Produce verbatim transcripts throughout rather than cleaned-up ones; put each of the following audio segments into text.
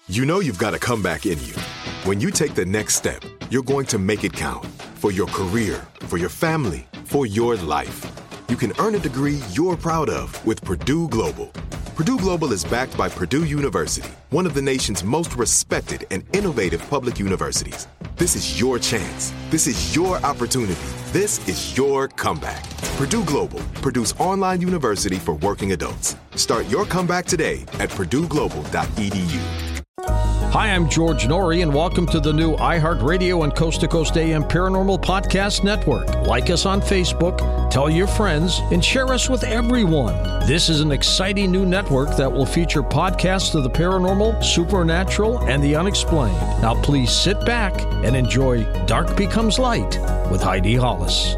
You know you've got a comeback in you. When you take the next step, you're going to make it count. For your career, for your family, for your life. You can earn a degree you're proud of with Purdue Global. Purdue Global is backed by Purdue University, one of the nation's most respected and innovative public universities. This is your chance. This is your opportunity. This is your comeback. Purdue Global, Purdue's online university for working adults. Start your comeback today at purdue global dot e d u. Hi, I'm George Norrie, and welcome to the new iHeartRadio and Coast to Coast A M Paranormal Podcast Network. Like us on Facebook, tell your friends, and share us with everyone. This is an exciting new network that will feature podcasts of the paranormal, supernatural, and the unexplained. Now, please sit back and enjoy Dark Becomes Light with Heidi Hollis.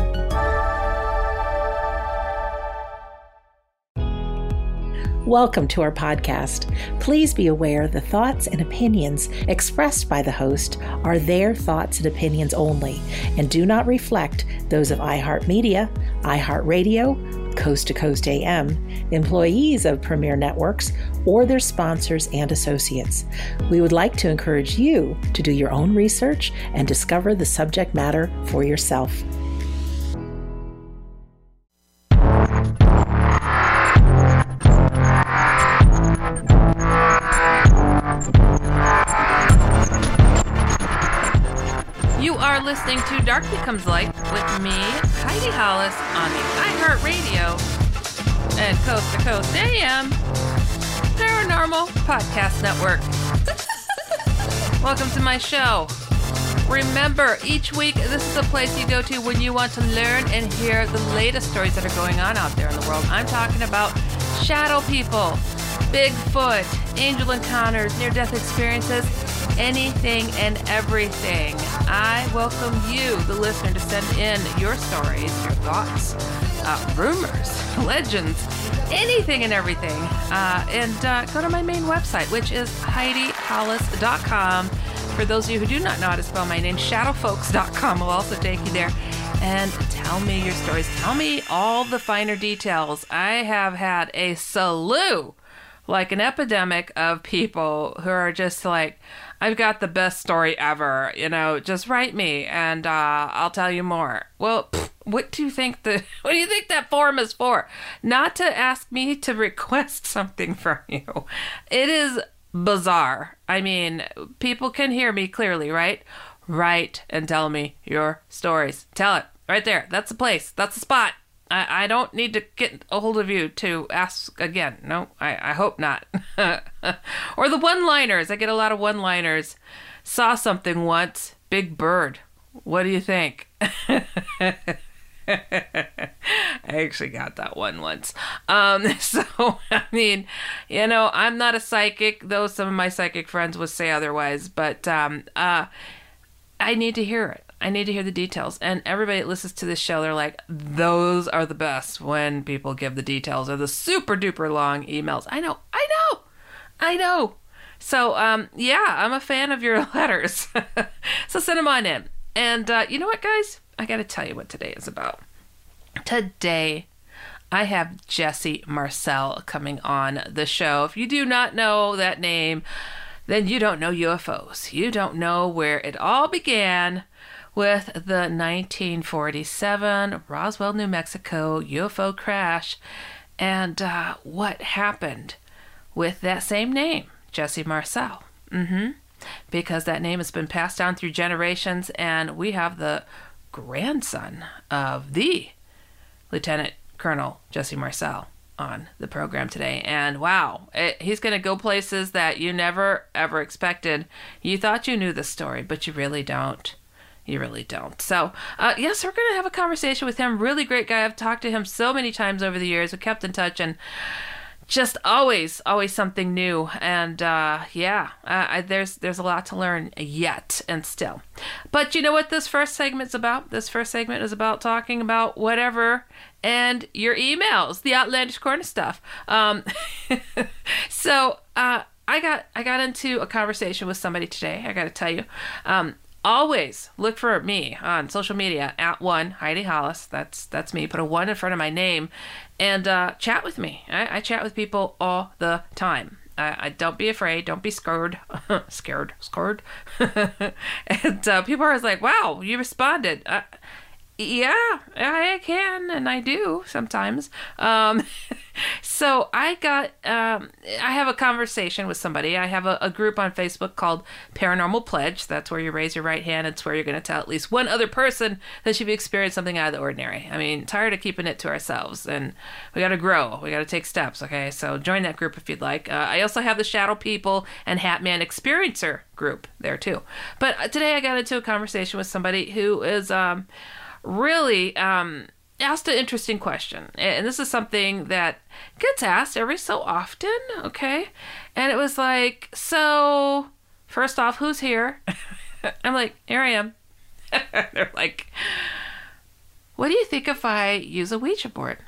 Welcome to our podcast. Please be aware the thoughts and opinions expressed by the host are their thoughts and opinions only and do not reflect those of iHeartMedia, iHeartRadio, Coast to Coast A M, employees of Premier Networks, or their sponsors and associates. We would like to encourage you to do your own research and discover the subject matter for yourself. Listening to Dark Becomes Light with me, Heidi Hollis, on the iHeartRadio and Coast to Coast A M Paranormal Podcast Network. Welcome to my show. Remember, each week, this is a place you go to when you want to learn and hear the latest stories that are going on out there in the world. I'm talking about shadow people, Bigfoot, angel encounters, near-death experiences, anything and everything. I welcome you, the listener, to send in your stories, your thoughts, uh, rumors, legends, anything and everything. Uh, and uh, go to my main website, which is heidi hollis dot com. For those of you who do not know how to spell my name, shadow folks dot com will also take you there. And tell me your stories. Tell me all the finer details. I have had a slew, like an epidemic of people who are just like, I've got the best story ever, you know, just write me and uh, I'll tell you more. Well, pff, what do you think the, what do you think that forum is for? Not to ask me to request something from you. It is bizarre. I mean, people can hear me clearly, right? Write and tell me your stories. Tell it right there. That's the place. That's the spot. I, I don't need to get a hold of you to ask again. No, I, I hope not. Or the one-liners. I get a lot of one-liners. Saw something once. Big bird. What do you think? I actually got that one once. Um, so, I mean, you know, I'm not a psychic, though some of my psychic friends would say otherwise. But um, uh, I need to hear it. I need to hear the details. And everybody that listens to this show, they're like, those are the best when people give the details or the super duper long emails. I know, I know, I know. So, um, yeah, I'm a fan of your letters. So send them on in. And uh, you know what, guys? I got to tell you what today is about. Today, I have Jesse Marcel coming on the show. If you do not know that name, then you don't know U F Os. You don't know where it all began with the nineteen forty-seven Roswell, New Mexico U F O crash and uh, what happened with that same name, Jesse Marcel. Mm-hmm. Because that name has been passed down through generations, and we have the grandson of the Lieutenant Colonel Jesse Marcel on the program today. And wow, it, he's going to go places that you never, ever expected. You thought you knew the story, but you really don't. You really don't. So, uh, yes, we're going to have a conversation with him. Really great guy. I've talked to him so many times over the years. We kept in touch, and just always, always something new. And uh, yeah, uh, I, there's there's a lot to learn yet and still. But you know what this first segment's about? This first segment is about talking about whatever and your emails, the outlandish corner stuff. Um, so uh, I got I got into a conversation with somebody today. I got to tell you. Um, Always look for me on social media at one Heidi Hollis. That's that's me. Put a one in front of my name, and uh, chat with me. I, I chat with people all the time, Uh, I don't be afraid. Don't be scared. scared. Scared. And uh, people are always like, wow, you responded. Uh, yeah, I can, and I do sometimes. Um, so I got, um, I have a conversation with somebody. I have a, a group on Facebook called Paranormal Pledge. That's where you raise your right hand. It's where you're going to tell at least one other person that you've experienced something out of the ordinary. I mean, tired of keeping it to ourselves, and we got to grow. We got to take steps, okay? So join that group if you'd like. Uh, I also have the Shadow People and Hat Man Experiencer group there too. But today I got into a conversation with somebody who is, um, really um, asked an interesting question. And this is something that gets asked every so often, okay? And it was like, so, first off, who's here? I'm like, here I am. They're like, what do you think if I use a Ouija board?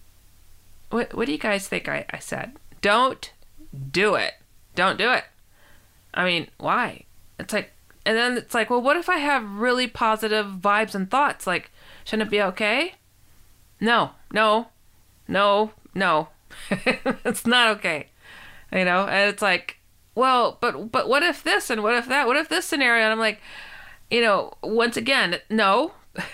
What, what do you guys think I, I said? Don't do it. Don't do it. I mean, why? It's like, and then it's like, well, what if I have really positive vibes and thoughts? Like, shouldn't it be okay? No, no, no, no. It's not okay. You know, and it's like, well, but but what if this and what if that? What if this scenario? And I'm like, you know, once again, no.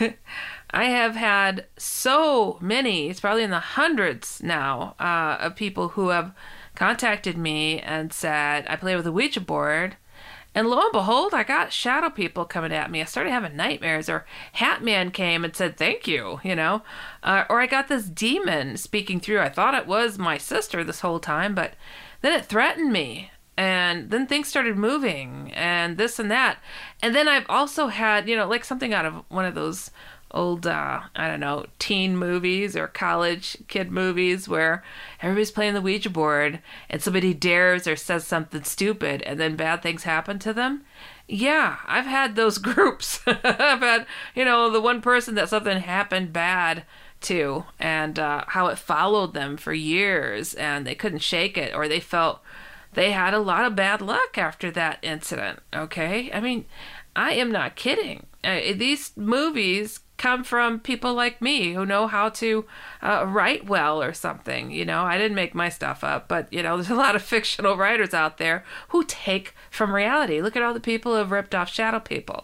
I have had so many, it's probably in the hundreds now, uh, of people who have contacted me and said, I play with a Ouija board. And lo and behold, I got shadow people coming at me. I started having nightmares, or Hat Man came and said, thank you, you know, uh, or I got this demon speaking through. I thought it was my sister this whole time, but then it threatened me, and then things started moving and this and that. And then I've also had, you know, like something out of one of those old, uh, I don't know, teen movies or college kid movies where everybody's playing the Ouija board and somebody dares or says something stupid and then bad things happen to them. Yeah, I've had those groups. I've had, you know, the one person that something happened bad to, and uh, how it followed them for years and they couldn't shake it, or they felt they had a lot of bad luck after that incident, okay? I mean, I am not kidding. Uh, these movies come from people like me who know how to uh, write well or something. You know, I didn't make my stuff up, but, you know, there's a lot of fictional writers out there who take from reality. Look at all the people who have ripped off Shadow People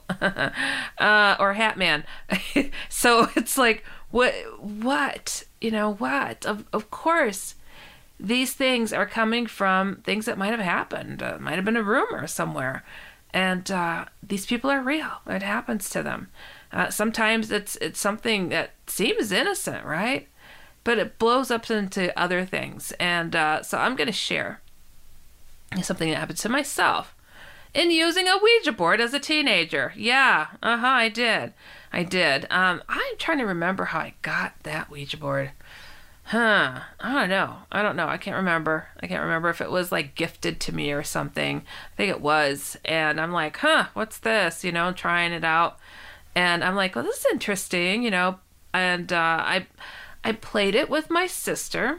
uh, or Hat Man. So it's like, what, what, you know, what? Of, of course, these things are coming from things that might have happened. Uh, might have been a rumor somewhere. And uh, these people are real. It happens to them. Uh, sometimes it's it's something that seems innocent, right? But it blows up into other things. And uh, so I'm going to share something that happened to myself in using a Ouija board as a teenager. Yeah, uh-huh, I did. I did. Um, I'm trying to remember how I got that Ouija board. Huh. I don't know. I don't know. I can't remember. I can't remember if it was like gifted to me or something. I think it was. And I'm like, huh, what's this? You know, trying it out. And I'm like, well, this is interesting, you know. And uh, I I played it with my sister.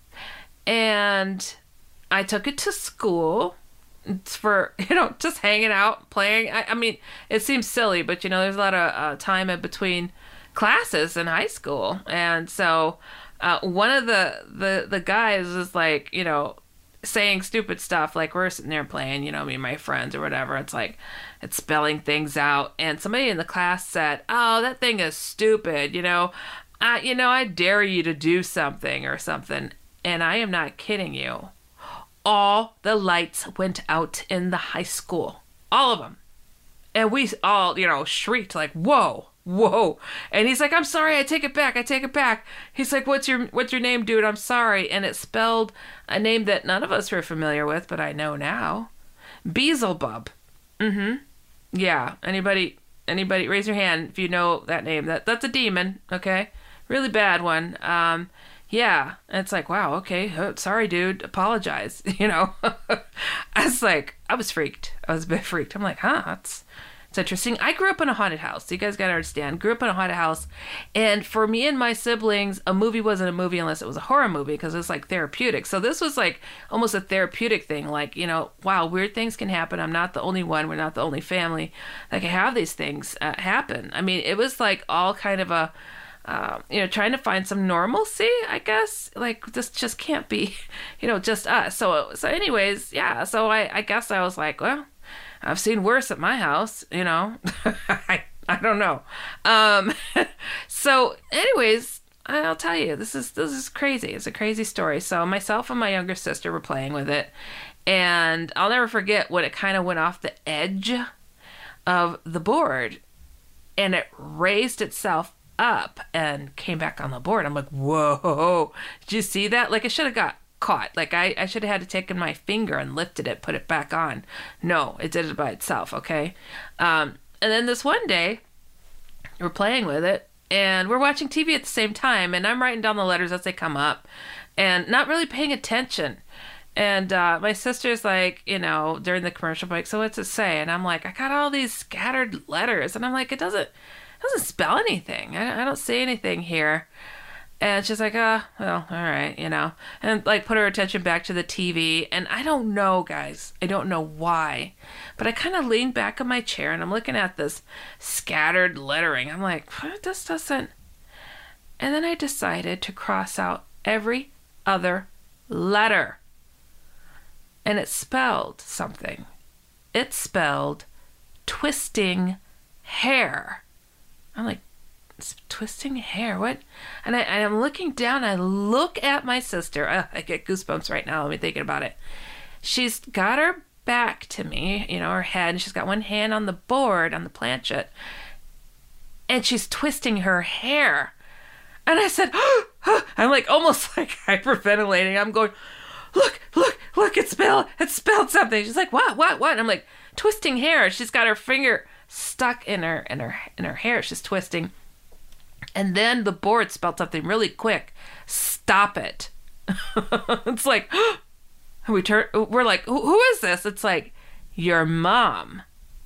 And I took it to school for, you know, just hanging out, playing. I, I mean, it seems silly, but, you know, there's a lot of uh, time in between classes in high school. And so uh, one of the, the, the guys was like, you know, saying stupid stuff, like we're sitting there playing, you know, me and my friends or whatever. It's like, it's spelling things out. And somebody in the class said, oh, that thing is stupid. You know, I, you know, I dare you to do something or something. And I am not kidding you. All the lights went out in the high school. All of them. And we all, you know, shrieked like, whoa, whoa. And he's like, I'm sorry, I take it back, I take it back. He's like, what's your what's your name, dude? I'm sorry. And it spelled a name that none of us were familiar with, but I know now. Beelzebub. Mm-hmm. Yeah. Anybody anybody raise your hand if you know that name. That that's a demon, okay? Really bad one. Um Yeah, and it's like, wow, okay, oh, sorry, dude, apologize, you know. I was like, I was freaked. I was a bit freaked. I'm like, huh, that's, that's interesting. I grew up in a haunted house. You guys got to understand. Grew up in a haunted house. And for me and my siblings, a movie wasn't a movie unless it was a horror movie because it was like therapeutic. So this was like almost a therapeutic thing. Like, you know, wow, weird things can happen. I'm not the only one. We're not the only family that can have these things uh, happen. I mean, it was like all kind of a, um, you know, trying to find some normalcy, I guess. Like, this just can't be, you know, just us. So, so anyways, yeah. So I, I guess I was like, well, I've seen worse at my house, you know. I, I don't know. Um, so anyways, I'll tell you, this is, this is crazy. It's a crazy story. So myself and my younger sister were playing with it, and I'll never forget when it kind of went off the edge of the board and it raised itself up and came back on the board. I'm like, whoa, did you see that? Like, I should have got caught. Like, I, I should have had to take in my finger and lifted it, put it back on. No, it did it by itself, okay? Um, and then this one day, we're playing with it, and we're watching T V at the same time, and I'm writing down the letters as they come up and not really paying attention. And uh, my sister's like, you know, during the commercial break, so what's it say? And I'm like, I got all these scattered letters. And I'm like, it doesn't, it doesn't spell anything. I, I don't see anything here. And she's like, oh, well, all right, you know. And, like, put her attention back to the T V. And I don't know, guys. I don't know why. But I kind of leaned back in my chair, and I'm looking at this scattered lettering. I'm like, this doesn't... And then I decided to cross out every other letter. And it spelled something. It spelled twisting hair. I'm like, twisting hair? What? And, I, and I'm looking down. I look at my sister. Uh, I get goosebumps right now. Let me thinking about it. She's got her back to me, you know, her head. And she's got one hand on the board, on the planchette. And she's twisting her hair. And I said, I'm like almost like hyperventilating. I'm going, look, look, look, it spelled, it spelled something. She's like, what, what, what? And I'm like, twisting hair. She's got her finger stuck in her, in her, in her hair. She's twisting. And then the board spelled something really quick. Stop it. It's like, we turn, we're like, who, who is this? It's like, your mom.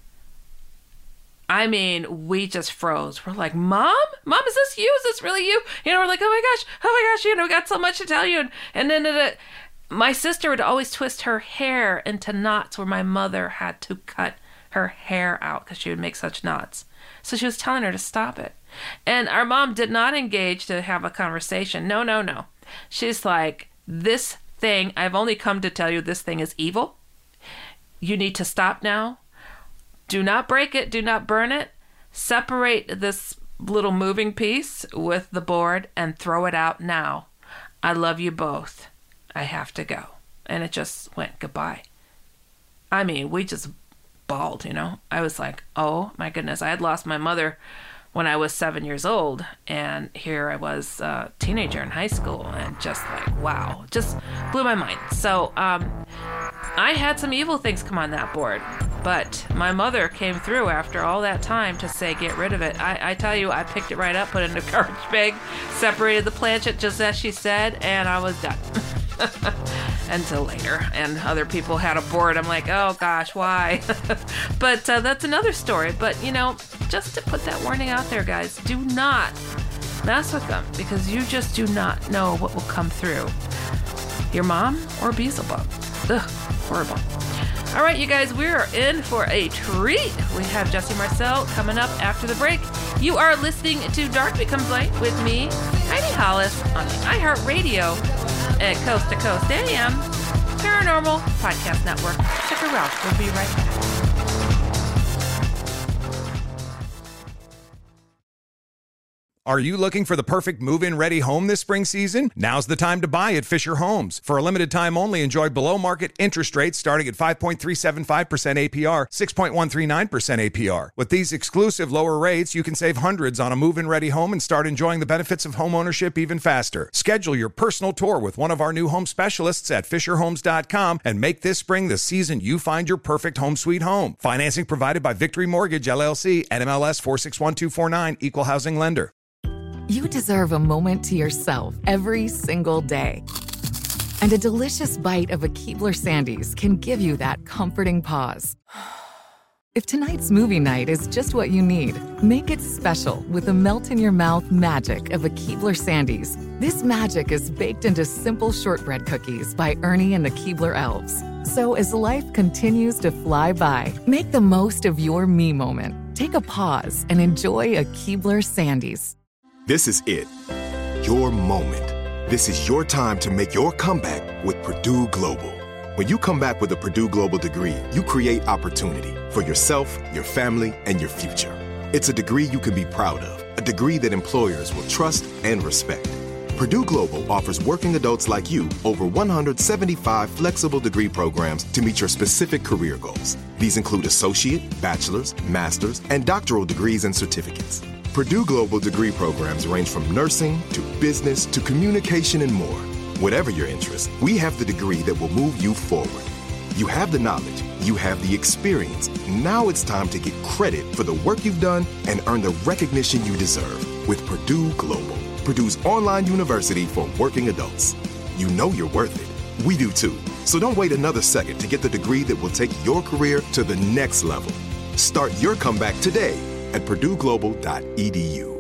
I mean, we just froze. We're like, Mom? Mom, is this you? Is this really you? You know, we're like, oh my gosh, oh my gosh, you know, we got so much to tell you. And, and then it, my sister would always twist her hair into knots where my mother had to cut her hair out because she would make such knots. So she was telling her to stop it. And our mom did not engage to have a conversation. No, no, no. She's like, this thing, I've only come to tell you this thing is evil. You need to stop now. Do not break it. Do not burn it. Separate this little moving piece with the board and throw it out now. I love you both. I have to go. And it just went goodbye. I mean, we just bawled, you know. I was like, oh my goodness. I had lost my mother when I was seven years old. And here I was a teenager in high school. And just like, wow. Just blew my mind. So um, I had some evil things come on that board. But my mother came through after all that time to say, get rid of it. I, I tell you, I picked it right up, put it in a garbage bag, separated the planchette just as she said, and I was done. Until later. And other people had a board. I'm like, oh gosh, why? But uh, that's another story. But, you know, just to put that warning out there, guys, do not mess with them because you just do not know what will come through. Your mom or Beelzebub. Ugh, horrible. All right, you guys, we are in for a treat. We have Jesse Marcel coming up after the break. You are listening to Dark Becomes Light with me, Heidi Hollis, on the iHeartRadio at Coast to Coast A M Paranormal Podcast Network. Check her out. We'll be right back. Are you looking for the perfect move-in ready home this spring season? Now's the time to buy at Fisher Homes. For a limited time only, enjoy below-market interest rates starting at five point three seven five percent A P R, six point one three nine percent A P R. With these exclusive lower rates, you can save hundreds on a move-in ready home and start enjoying the benefits of home ownership even faster. Schedule your personal tour with one of our new home specialists at fisher homes dot com and make this spring the season you find your perfect home sweet home. Financing provided by Victory Mortgage, L L C, N M L S four six one two four nine, Equal Housing Lender. You deserve a moment to yourself every single day. And a delicious bite of a Keebler Sandies can give you that comforting pause. If tonight's movie night is just what you need, make it special with the melt-in-your-mouth magic of a Keebler Sandies. This magic is baked into simple shortbread cookies by Ernie and the Keebler Elves. So as life continues to fly by, make the most of your me moment. Take a pause and enjoy a Keebler Sandies. This is it. Your moment. This is your time to make your comeback with Purdue Global. When you come back with a Purdue Global degree, you create opportunity for yourself, your family, and your future. It's a degree you can be proud of, a degree that employers will trust and respect. Purdue Global offers working adults like you over one hundred seventy-five flexible degree programs to meet your specific career goals. These include associate, bachelor's, master's, and doctoral degrees and certificates. Purdue Global degree programs range from nursing to business to communication and more. Whatever your interest, we have the degree that will move you forward. You have the knowledge, you have the experience. Now it's time to get credit for the work you've done and earn the recognition you deserve with Purdue Global, Purdue's online university for working adults. You know you're worth it. We do too. So don't wait another second to get the degree that will take your career to the next level. Start your comeback today at purdue global dot e d u.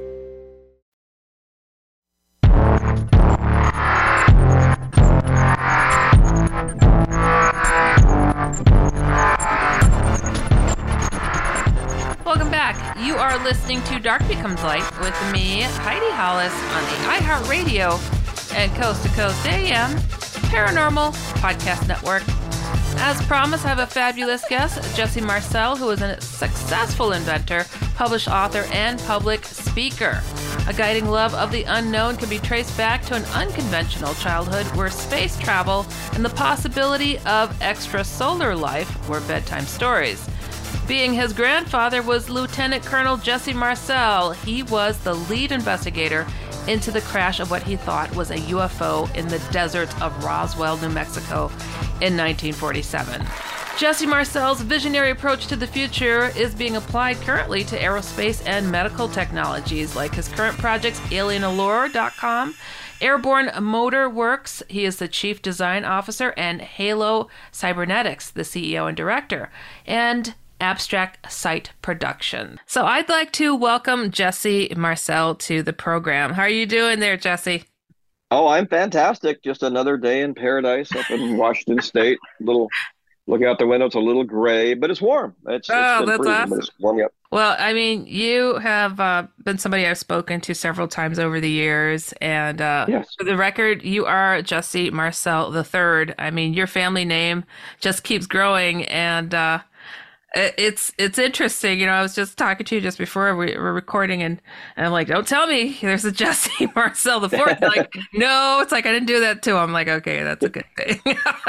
Welcome back. You are listening to Dark Becomes Light with me, Heidi Hollis, on the iHeartRadio and Coast to Coast A M Paranormal Podcast Network. As promised, I have a fabulous guest, Jesse Marcel, who is a successful inventor, published author, and public speaker. A guiding love of the unknown can be traced back to an unconventional childhood where space travel and the possibility of extrasolar life were bedtime stories. Being his grandfather was Lieutenant Colonel Jesse Marcel. He was the lead investigator into the crash of what he thought was a U F O in the deserts of Roswell, New Mexico in nineteen forty-seven. Jesse Marcel's visionary approach to the future is being applied currently to aerospace and medical technologies, like his current projects, alien allure dot com, Airborne Motor Works. He is the chief design officer, and Halo Cybernetics, the C E O and director, and Abstract Site Production. So I'd like to welcome Jesse Marcel to the program. How are you doing there, Jesse? Oh, I'm fantastic. Just another day in paradise up in Washington State. Little looking out the window, it's a little gray, but it's warm. It's, oh, it's that's freezing, awesome. but it's warming up. Well, I mean, you have uh, been somebody I've spoken to several times over the years, and uh, yes. For the record, you are Jesse Marcel the third. I mean, your family name just keeps growing, and uh, It's it's interesting, you know. I was just talking to you just before we were recording, and, and I'm like, "Don't tell me there's a Jesse Marcel the fourth." Like, no, it's like I didn't do that too. I'm like, okay, that's a good thing.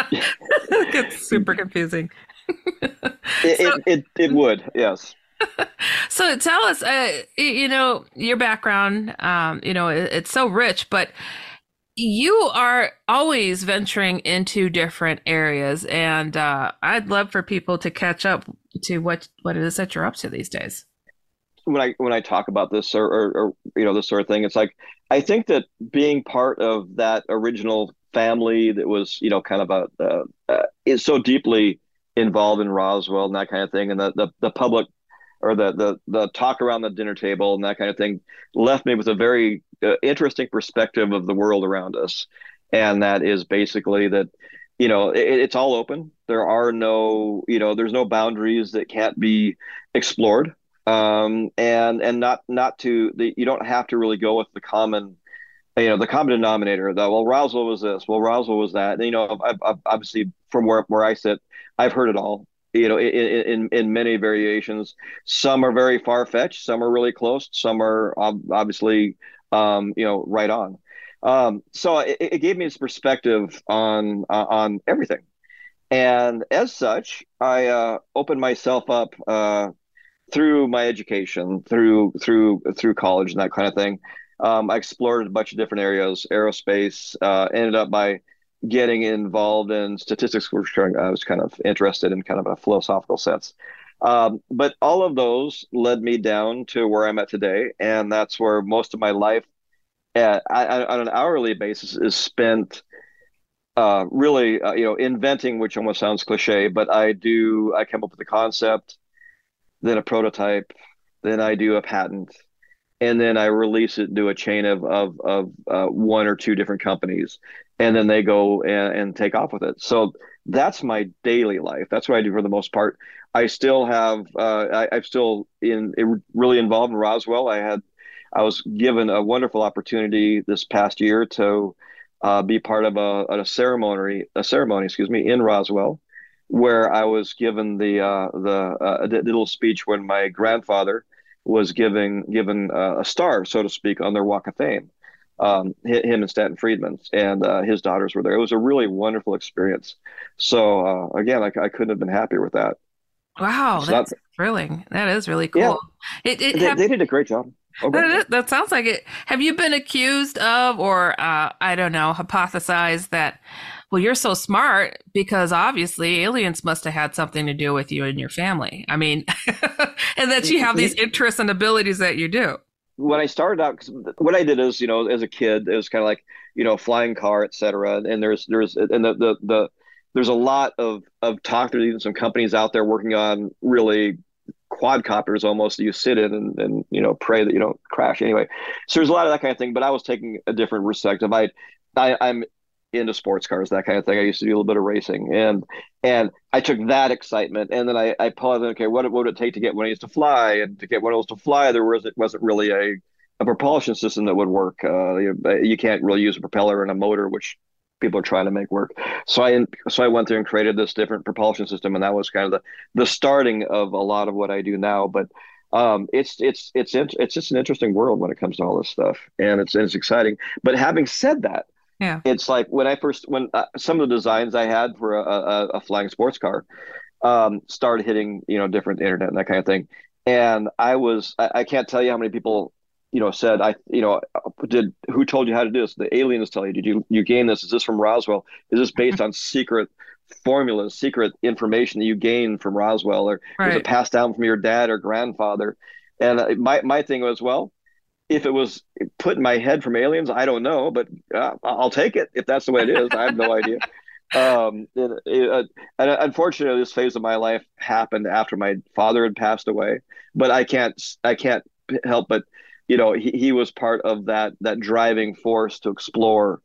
It's super confusing. it, so, it, it it would, yes. So tell us, uh, you know, your background. Um, you know, it, it's so rich, but you are always venturing into different areas, and uh, I'd love for people to catch up to what, what it is that you're up to these days. When I when I talk about this or, or, or you know this sort of thing, it's like I think that being part of that original family that was you know kind of a uh, uh, is so deeply involved in Roswell and that kind of thing, and the the, the public or the, the the talk around the dinner table and that kind of thing left me with a very uh, interesting perspective of the world around us. And that is basically that, you know, it, it's all open. There are no, you know, there's no boundaries that can't be explored. Um, and and not not to, the, you don't have to really go with the common, you know, the common denominator that, well, Roswell was this, well, Roswell was that. And, you know, I've, I've, obviously from where, where I sit, I've heard it all. You know, in, in in many variations. Some are very far fetched. Some are really close. Some are ob- obviously, um, you know, right on. Um, so it, it gave me this perspective on uh, on everything, and as such, I uh, opened myself up uh, through my education, through through through college and that kind of thing. Um, I explored a bunch of different areas, aerospace. Uh, ended up by getting involved in statistics, which I was kind of interested in kind of a philosophical sense. Um, but all of those led me down to where I'm at today. And that's where most of my life at, I, on an hourly basis is spent uh, really, uh, you know, inventing, which almost sounds cliche, but I do, I come up with a concept, then a prototype, then I do a patent, and then I release it to a chain of of, of uh, one or two different companies, and then they go and, and take off with it. So that's my daily life. That's what I do for the most part. I still have, uh, I, I'm still in, in really involved in Roswell. I had, I was given a wonderful opportunity this past year to uh, be part of a, a ceremony, a ceremony, excuse me, in Roswell, where I was given the uh, the uh, a little speech when my grandfather was giving given uh, a star, so to speak, on their Walk of Fame. Um, him and Stanton Friedman and uh, his daughters were there. It was a really wonderful experience. So uh, again, I, I couldn't have been happier with that. Wow, So that's that, thrilling. That is really cool. Yeah, It, it they, have, they did a great job. Oh, that, is- that sounds like it. Have you been accused of, or uh, I don't know, hypothesized that, well, you're so smart because obviously aliens must have had something to do with you and your family. I mean, and that you have these interests and abilities that you do. When I started out, 'cause what I did is, you know, as a kid, it was kind of like, you know, flying car, et cetera. And there's, there's, and the, the, the, there's a lot of, of talk. There's even some companies out there working on really quadcopters almost that you sit in and, and, you know, pray that you don't crash anyway. So there's a lot of that kind of thing, but I was taking a different perspective. I, I, I'm into sports cars, that kind of thing. I used to do a little bit of racing, and and I took that excitement, and then I, I paused. Okay, what, what would it take to get one of these to fly? And to get one of those to fly, there was it wasn't really a, a propulsion system that would work. Uh, you, you can't really use a propeller and a motor, which people are trying to make work. So I so I went there and created this different propulsion system, and that was kind of the the starting of a lot of what I do now. But um, it's it's it's it's just an interesting world when it comes to all this stuff, and it's it's exciting. But having said that. Yeah. It's like when I first, when uh, some of the designs I had for a, a, a flying sports car um, started hitting, you know, different internet and that kind of thing. And I was, I, I can't tell you how many people, you know, said, I, you know, did, who told you how to do this? The aliens tell you, did you, you gain this? Is this from Roswell? Is this based on secret formulas, secret information that you gained from Roswell? Or Right. was it passed down from your dad or grandfather? And my, my thing was, well, if it was put in my head from aliens, I don't know, but uh, I'll take it if that's the way it is. I have no idea. Um, it, it, uh, and unfortunately, this phase of my life happened after my father had passed away. But I can't, I can't help but, you know, he, he was part of that that driving force to explore,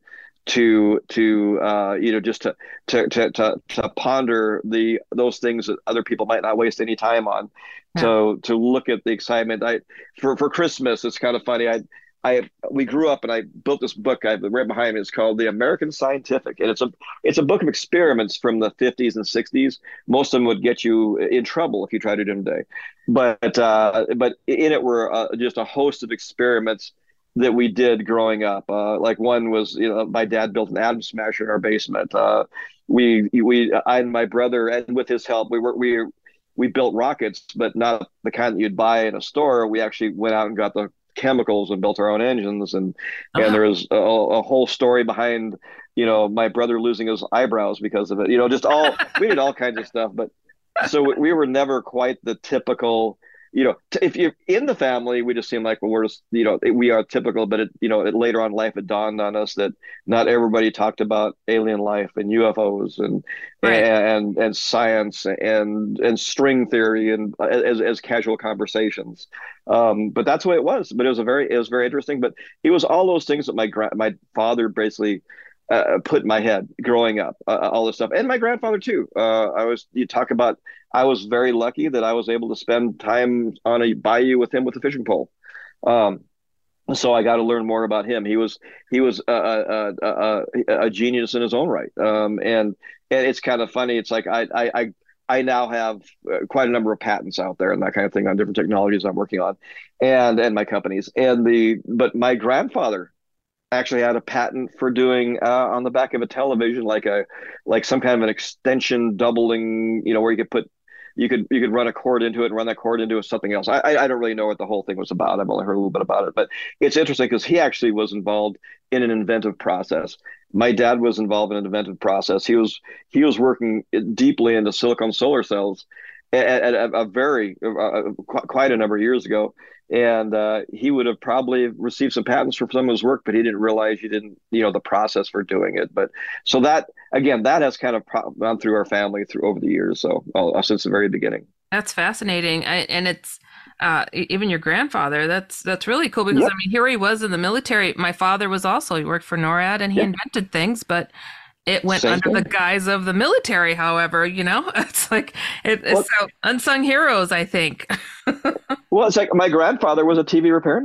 to to uh, you know, just to, to to to to ponder the those things that other people might not waste any time on. Yeah. So to look at the excitement, I for for Christmas, it's kind of funny. I I we grew up and I built this book I have right behind me. It's called The American Scientific, and it's a it's a book of experiments from the fifties and sixties. Most of them would get you in trouble if you tried to do them today, but uh, but in it were uh, just a host of experiments that we did growing up. Uh, like one was, you know, my dad built an atom smasher in our basement. Uh, we we I and my brother, and with his help, we were we we built rockets, but not the kind that you'd buy in a store. We actually went out and got the chemicals and built our own engines. And Uh-huh. and there was a, a whole story behind, you know, my brother losing his eyebrows because of it. You know, just all we did all kinds of stuff. But so we were never quite the typical. You know, t- if you're in the family, we just seem like, well, we're just, you know, we are typical. But it, you know, it, later on in life, it dawned on us that not everybody talked about alien life and U F Os and Right. and and science and and string theory and uh, as as casual conversations. Um, but that's what it was. But it was a very it was very interesting. But it was all those things that my gra- my father basically uh, put in my head growing up, uh, all this stuff, and my grandfather too. Uh, I was you talk about. I was very lucky that I was able to spend time on a bayou with him with a fishing pole. Um, so I got to learn more about him. He was he was a, a, a, a genius in his own right. Um, and and it's kind of funny. It's like I I I, I now have quite a number of patents out there and that kind of thing on different technologies I'm working on, and and my companies. And the but my grandfather actually had a patent for doing uh, on the back of a television like a like some kind of an extension doubling, you know, where you could put you could you could run a cord into it and run that cord into something else. I I don't really know what the whole thing was about. I've only heard a little bit about it, but it's interesting because he actually was involved in an inventive process. My dad was involved in an inventive process. He was he was working deeply into silicon solar cells at, at a, a very uh, quite a number of years ago. And uh, he would have probably received some patents for some of his work, but he didn't realize he didn't, you know, the process for doing it. But so that, again, that has kind of pro- gone through our family through over the years. So uh, since the very beginning. That's fascinating. I, and it's uh, e- even your grandfather. That's that's really cool because Yep. I mean, here he was in the military. My father was also. He worked for NORAD and he Yep. invented things, but it went Same under thing. the guise of the military. However, you know, it's like it, it's Well- so unsung heroes. I think. Well, it's like my grandfather was a T V repairman.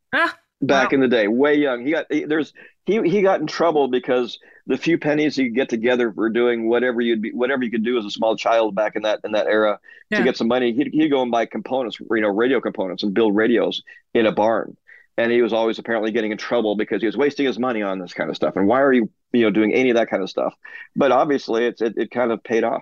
Ah, back wow. in the day, way young. He got he, there's he he got in trouble because the few pennies you could get together for doing whatever you'd be whatever you could do as a small child back in that in that era to Yeah. get some money, he'd, he'd go and buy components, you know, radio components and build radios in a barn. And he was always apparently getting in trouble because he was wasting his money on this kind of stuff. And why are you, you know, doing any of that kind of stuff? But obviously, it's it, it kind of paid off.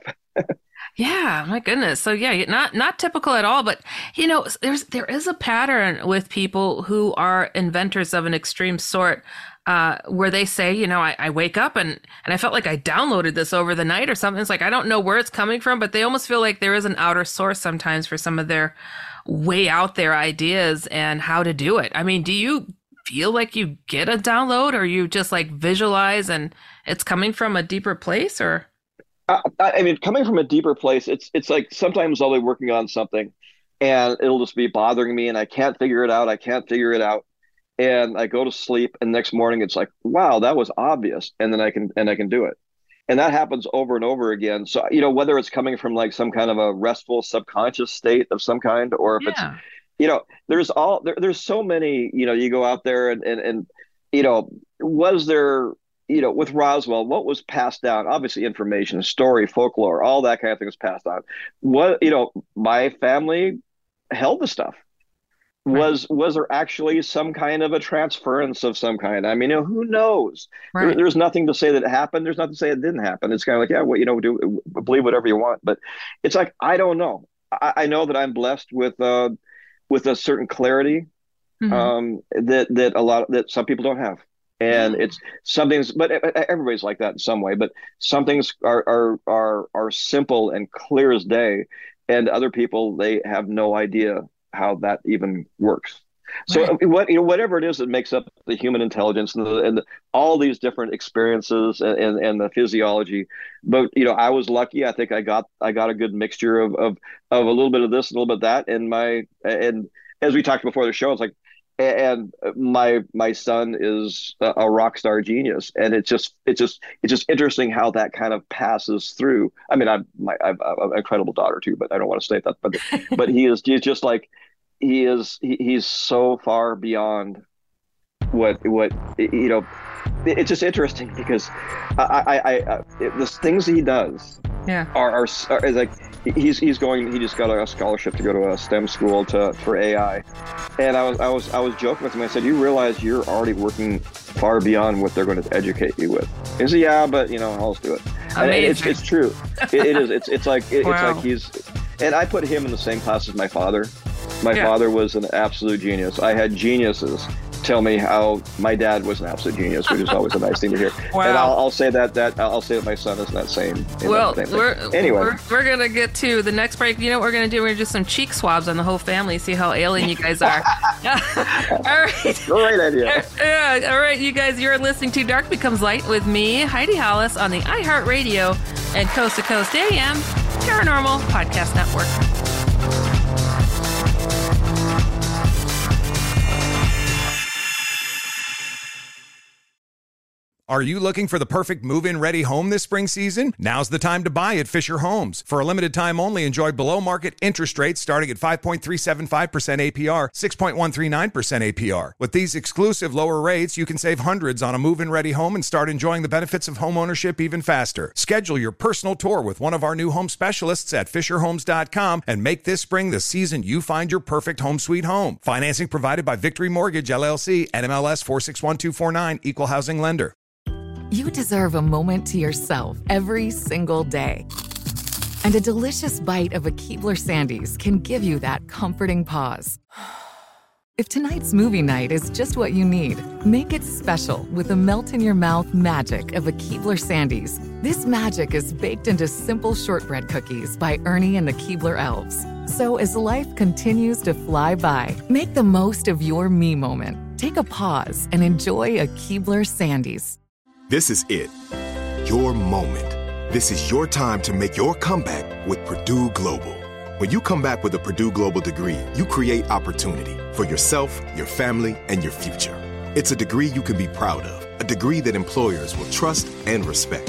Yeah, my goodness. So yeah, not not typical at all, but you know, there's there is a pattern with people who are inventors of an extreme sort, uh, where they say, you know, I, I wake up and and I felt like I downloaded this over the night or something. It's like I don't know where it's coming from, but they almost feel like there is an outer source sometimes for some of their way out there ideas and how to do it. I mean, do you feel like you get a download, or you just like visualize and it's coming from a deeper place, or? I, I mean, coming from a deeper place, it's it's like sometimes I'll be working on something and it'll just be bothering me and I can't figure it out. I can't figure it out. And I go to sleep and next morning it's like, wow, that was obvious. And then I can and I can do it. And that happens over and over again. So, you know, whether it's coming from like some kind of a restful subconscious state of some kind, or if Yeah. it's, you know, there's all there, there's so many, you know, you go out there and, and, and, you know, was there, you know, with Roswell, what was passed down? Obviously information, story, folklore, all that kind of thing was passed on. What, you know, my family held the stuff. Was was there actually some kind of a transference of some kind? I mean, you know, who knows? There, Right. there's nothing to say that it happened. There's nothing to say it didn't happen. It's kind of like, yeah, well, you know, do believe whatever you want. But it's like, I don't know. I, I know that I'm blessed with uh, with a certain clarity Mhm. um, that that a lot that some people don't have. And Mhm. it's some things, but everybody's like that in some way. But some things are are are are simple and clear as day, and other people, they have no idea how that even works. So Right. what, you know, whatever it is that makes up the human intelligence and, the, and the, all these different experiences and, and, and the physiology. But, you know, I was lucky. I think I got I got a good mixture of of of a little bit of this, a little bit of that. And my and as we talked before the show, it's like, and my my son is a, a rock star genius, and it's just it's just it's just interesting how that kind of passes through. I mean, I'm my I've, I've an incredible daughter too, but I don't want to state that. But but he is he's just like he is he, he's so far beyond what what you know. It's just interesting because I I, I, I the things he does Yeah. are, are, are like he's he's going he just got a scholarship to go to a STEM school to for A I, and I was I was I was joking with him. I said, you realize you're already working far beyond what they're going to educate you with? He said, yeah, but you know, I'll just do it. And it's it's true. It, it is. It's it's like it, Wow. it's like he's, and I put him in the same class as my father. My Yeah. father was an absolute genius. I had geniuses tell me how my dad was an absolute genius, which is always a nice thing to hear. Wow. And I'll, I'll say that that I'll say that my son is that same. You Well, know, same thing. we're, anyway. we're we're gonna get to the next break. You know what we're gonna do? We're gonna do some cheek swabs on the whole family, see how alien you guys are. All right. Great idea. Yeah, all right, you guys, you're listening to Dark Becomes Light with me, Heidi Hollis, on the iHeartRadio and Coast to Coast A M Paranormal Podcast Network. Are you looking for the perfect move-in ready home this spring season? Now's the time to buy at Fisher Homes. For a limited time only, enjoy below-market interest rates starting at five point three seven five percent A P R, six point one three nine percent A P R. With these exclusive lower rates, you can save hundreds on a move-in ready home and start enjoying the benefits of home ownership even faster. Schedule your personal tour with one of our new home specialists at fisher homes dot com and make this spring the season you find your perfect home sweet home. Financing provided by Victory Mortgage, L L C, N M L S four six one two four nine, Equal Housing Lender. You deserve a moment to yourself every single day. And a delicious bite of a Keebler Sandies can give you that comforting pause. If tonight's movie night is just what you need, make it special with the melt-in-your-mouth magic of a Keebler Sandies. This magic is baked into simple shortbread cookies by Ernie and the Keebler Elves. So as life continues to fly by, make the most of your me moment. Take a pause and enjoy a Keebler Sandies. This is it. Your moment. This is your time to make your comeback with Purdue Global. When you come back with a Purdue Global degree, you create opportunity for yourself, your family, and your future. It's a degree you can be proud of, a degree that employers will trust and respect.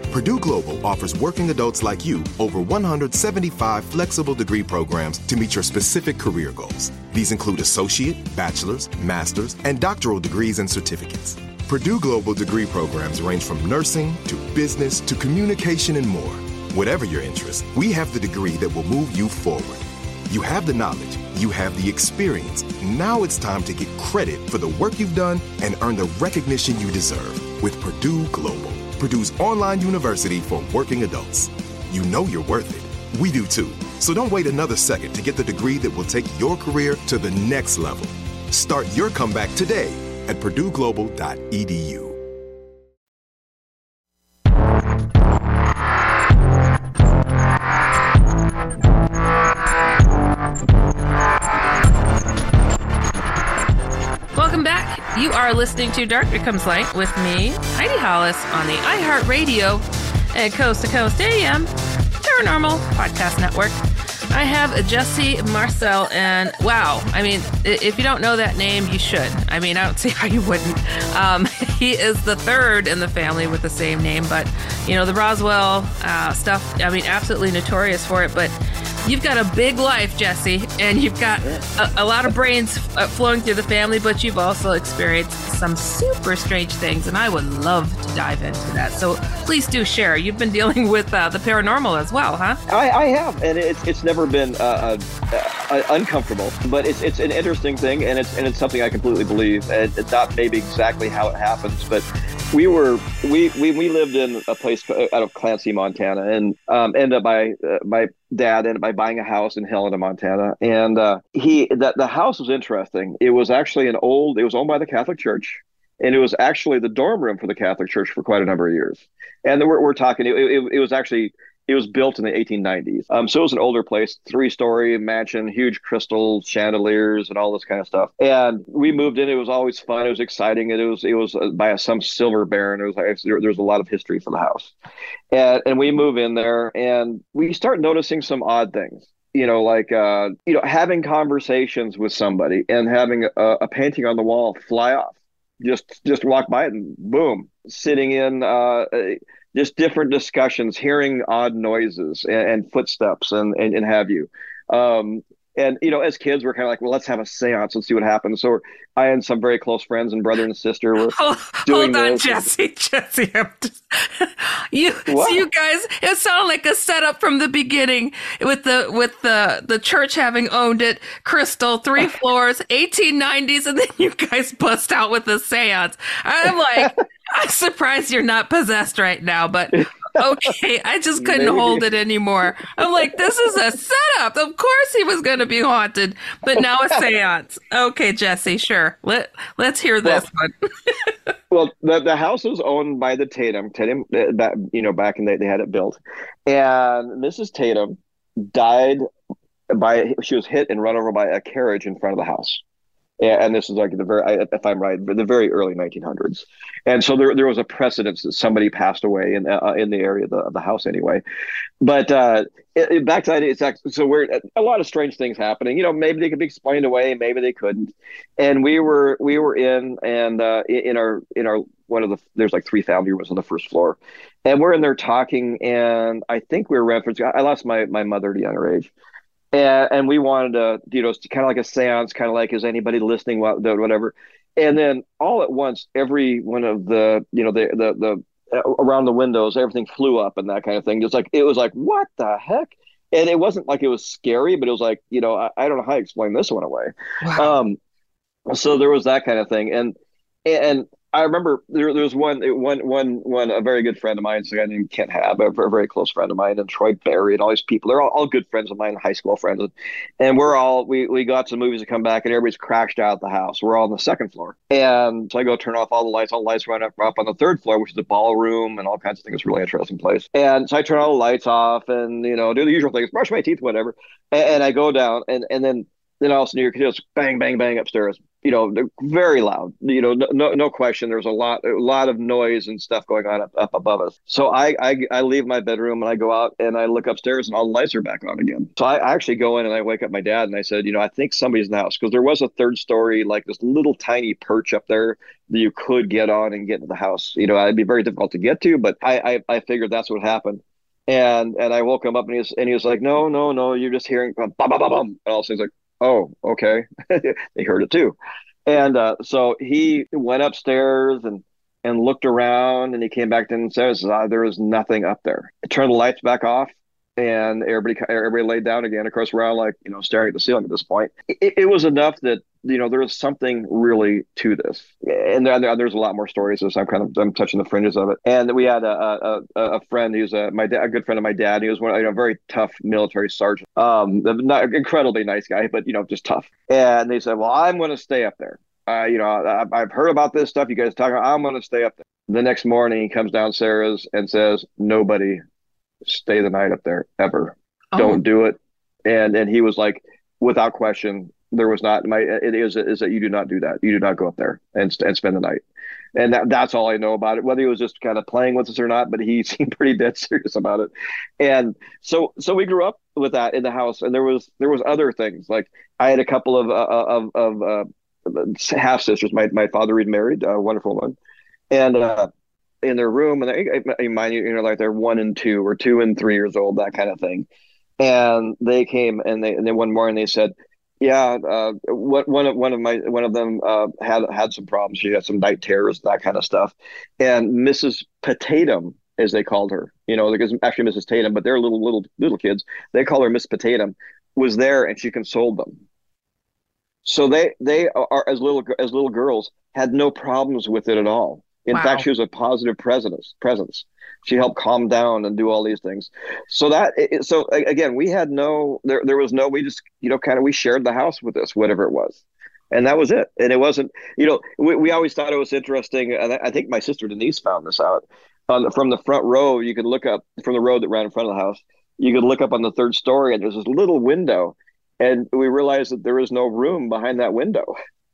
Purdue Global offers working adults like you over one hundred seventy-five flexible degree programs to meet your specific career goals. These include associate, bachelor's, master's, and doctoral degrees and certificates. Purdue Global degree programs range from nursing to business to communication and more. Whatever your interest, we have the degree that will move you forward. You have the knowledge, you have the experience. Now it's time to get credit for the work you've done and earn the recognition you deserve with Purdue Global, Purdue's online university for working adults. You know you're worth it. We do too. So don't wait another second to get the degree that will take your career to the next level. Start your comeback today at purdue global dot e d u. Welcome back. You are listening to Dark Becomes Light with me, Heidi Hollis, on the iHeartRadio and Coast to Coast A M Paranormal Podcast Network. I have Jesse Marcel, and wow, I mean, if you don't know that name, you should. I mean, I don't see how you wouldn't. Um, he is the third in the family with the same name, but, you know, the Roswell uh, stuff, I mean, absolutely notorious for it, but you've got a big life, Jesse, and you've got a, a lot of brains uh, flowing through the family, but you've also experienced some super strange things, and I would love to dive into that. So please do share. You've been dealing with uh, the paranormal as well, huh? I, I have, and it's it's never been uh, uh, uh, uncomfortable, but it's it's an interesting thing, and it's and it's something I completely believe. And it's not maybe exactly how it happens, but we were we we, we lived in a place out of Clancy, Montana, and um, ended up by uh, my dad ended up by buying a house in Helena, Montana, and uh, he that the house was interesting. It was actually an old. It was owned by the Catholic Church, and it was actually the dorm room for the Catholic Church for quite a number of years. And we're we're talking. It, it, it was actually. It was built in the eighteen nineties. Um, so it was an older place, three-story mansion, huge crystal chandeliers and all this kind of stuff. And we moved in. It was always fun. It was exciting. And it was it was by a, some silver baron. It was like, there, there was a lot of history for the house. And and we move in there, and we start noticing some odd things. You know, like uh, you know, having conversations with somebody and having a, a painting on the wall fly off. Just just walk by it and boom, sitting in. Uh, Just different discussions, hearing odd noises and, and footsteps and, and, and have you. Um, and, you know, as kids, we're kind of like, well, let's have a seance. Let's see what happens. So I and some very close friends and brother and sister were hold, doing hold on, this. Jesse, Jesse. I'm just, you, What? so you guys, it sounded like a setup from the beginning with the with the, the church having owned it, crystal, three floors, eighteen nineties, and then you guys bust out with a seance. I'm like... I'm surprised you're not possessed right now, but okay, I just couldn't Maybe. hold it anymore. I'm like, this is a setup. Of course he was going to be haunted, but now a seance. Okay, Jesse, sure. Let, let's hear this Well, one. Well, the, the house was owned by the Tatum. Tatum, uh, back, you know, back in the, they had it built. And Missus Tatum died by, she was hit and run over by a carriage in front of the house. And this is like the very, if I'm right, the very early nineteen hundreds. And so there there was a precedence that somebody passed away in uh, in the area of the, of the house anyway. But uh, it, it, back to that, it's actually, so we're a lot of strange things happening. You know, maybe they could be explained away, maybe they couldn't. And we were we were in and uh, in our in our one of the there's like three family rooms on the first floor, and we're in there talking. And I think we were referencing. I lost my my mother at a younger age. And, and we wanted to, you know, kind of like a seance, kind of like, is anybody listening, whatever. And then all at once, every one of the, you know, the, the, the, around the windows, everything flew up and that kind of thing. Just like, it was like, what the heck? And it wasn't like it was scary, but it was like, you know, I, I don't know how to explain this one away. Wow. Um, so there was that kind of thing. And, and, I remember there, there was one, one, one, one, a very good friend of mine, it's a guy named Kent Hab, a, a very close friend of mine, and Troy Barry and all these people. They're all, all good friends of mine, high school friends. And, and we're all, we, we got some movies to come back, and everybody's crashed out of the house. We're all on the second floor. And so I go turn off all the lights. All the lights run up, up on the third floor, which is the ballroom and all kinds of things. It's a really interesting place. And so I turn all the lights off and, you know, do the usual things, brush my teeth, whatever. And, and I go down, and, and then then all of a sudden you hear just bang, bang, bang upstairs. You know, they're very loud. You know, no, no, no question. There's a lot, a lot of noise and stuff going on up, up above us. So I, I, I leave my bedroom and I go out and I look upstairs and all the lights are back on again. So I actually go in and I wake up my dad and I said, you know, I think somebody's in the house, because there was a third story, like this little tiny perch up there that you could get on and get into the house. You know, it'd be very difficult to get to, but I, I, I figured that's what happened. And and I woke him up and he was and he was like, no, no, no, you're just hearing bum, bum, bum, bum. And all of a sudden he's like, oh, okay. They heard it too. And uh, so he went upstairs and and looked around, and he came back down and says, ah, there was nothing up there. I turned the lights back off, and everybody everybody laid down again. Of course, we're all like, you know, staring at the ceiling at this point. It, it was enough that, you know, there was something really to this. And there, there's a lot more stories, so I'm kind of I'm touching the fringes of it. And we had a a, a friend who's a my dad, a good friend of my dad. He was one, you know, a very tough military sergeant, um, not incredibly nice guy, but you know, just tough. And they said, well, I'm going to stay up there. Uh, you know, I, I've heard about this stuff you guys talking about. I'm going to stay up there. The next morning, he comes downstairs and says, nobody stay the night up there ever. Oh. Don't do it. And and he was like, without question, there was not my it is is that you do not do that. You do not go up there and and spend the night. And that that's all I know about it. Whether he was just kind of playing with us or not, but he seemed pretty dead serious about it. And so so we grew up with that in the house. And there was there was other things, like I had a couple of uh, of of uh, half sisters. My my father remarried, a wonderful one, and uh, in their room, and they, I mind you, you know, like they're one and two or two and three years old, that kind of thing. And they came and they and then one morning they said, yeah, uh, what, one of one of my one of them uh, had had some problems. She had some night terrors, that kind of stuff. And Missus Potatum, as they called her, you know, because actually Missus Tatum, but they're little little little kids. They call her Miss Potatum. Was there and she consoled them. So they they are as little as little girls had no problems with it at all. In wow. fact, she was a positive presence. Presence. She helped calm down and do all these things. So that so again, we had no there. There was no. We just you know kind of we shared the house with this, whatever it was, and that was it. And it wasn't you know we we always thought it was interesting. And I think my sister Denise found this out. On the, from the front row, you could look up from the road that ran in front of the house. You could look up on the third story, and there's this little window. And we realized that there is no room behind that window.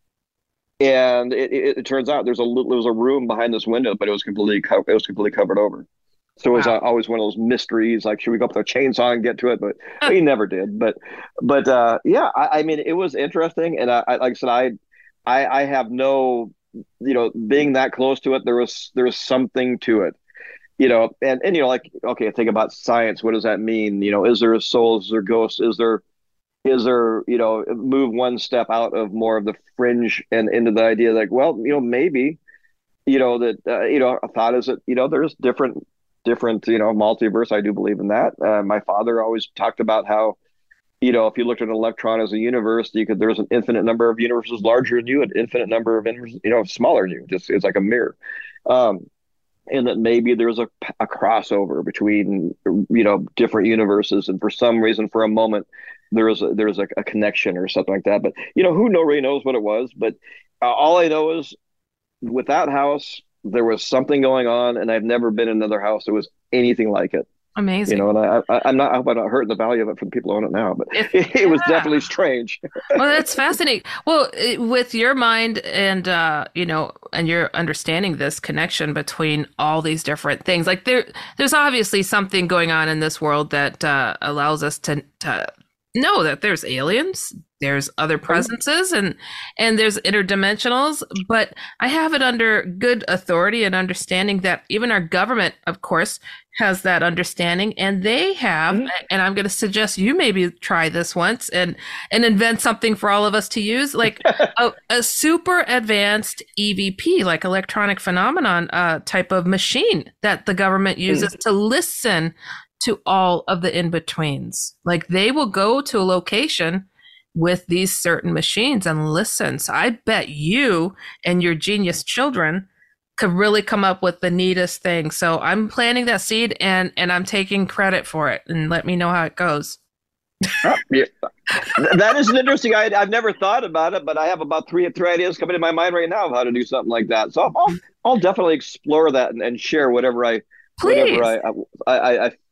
And it, it, it turns out there's a there was a room behind this window, but it was completely co- it was completely covered over. So it was wow. uh, always one of those mysteries. Like, should we go up with a chainsaw and get to it? But we never did. But but uh, yeah, I, I mean, it was interesting. And I, I like I said, I, I I have no, you know, being that close to it, there was there was something to it. You know, and and you know, like okay, think about science. What does that mean? You know, is there a soul? Is there ghosts? Is there Is there, you know, move one step out of more of the fringe and into the idea like, well, you know, maybe, you know, that, uh, you know, a thought is that, you know, there's different, different, you know, multiverse. I do believe in that. Uh, my father always talked about how, you know, if you looked at an electron as a universe, you could, there's an infinite number of universes larger than you, an infinite number of universes, you know, smaller than you. Just, it's like a mirror. Um, and that maybe there's a, a crossover between, you know, different universes. And for some reason, for a moment, there was a, there was a, a connection or something like that. But, you know, who no really knows what it was. But uh, all I know is with that house, there was something going on. And I've never been in another house that was anything like it. Amazing. You know, and I, I, I'm not, I hope I'm not hurting the value of it for the people who own it now, but it, it yeah. was definitely strange. Well, that's fascinating. Well, it, with your mind and, uh, you know, and you're understanding this connection between all these different things, like there, there's obviously something going on in this world that uh, allows us to, to know that there's aliens, there's other presences, and and there's interdimensionals. But I have it under good authority and understanding that even our government, of course, has that understanding, and they have, mm-hmm. and I'm going to suggest you maybe try this once and and invent something for all of us to use, like a, a super advanced E V P, like electronic phenomenon uh, type of machine that the government uses mm-hmm. to listen to all of the in-betweens. Like they will go to a location with these certain machines and listen. So I bet you and your genius children could really come up with the neatest thing. So I'm planting that seed and, and I'm taking credit for it, and let me know how it goes. Oh, yeah. That is an interesting idea. I've never thought about it, but I have about three, three ideas coming in my mind right now of how to do something like that. So I'll, I'll definitely explore that and, and share whatever I, Please. whatever I, I, I, I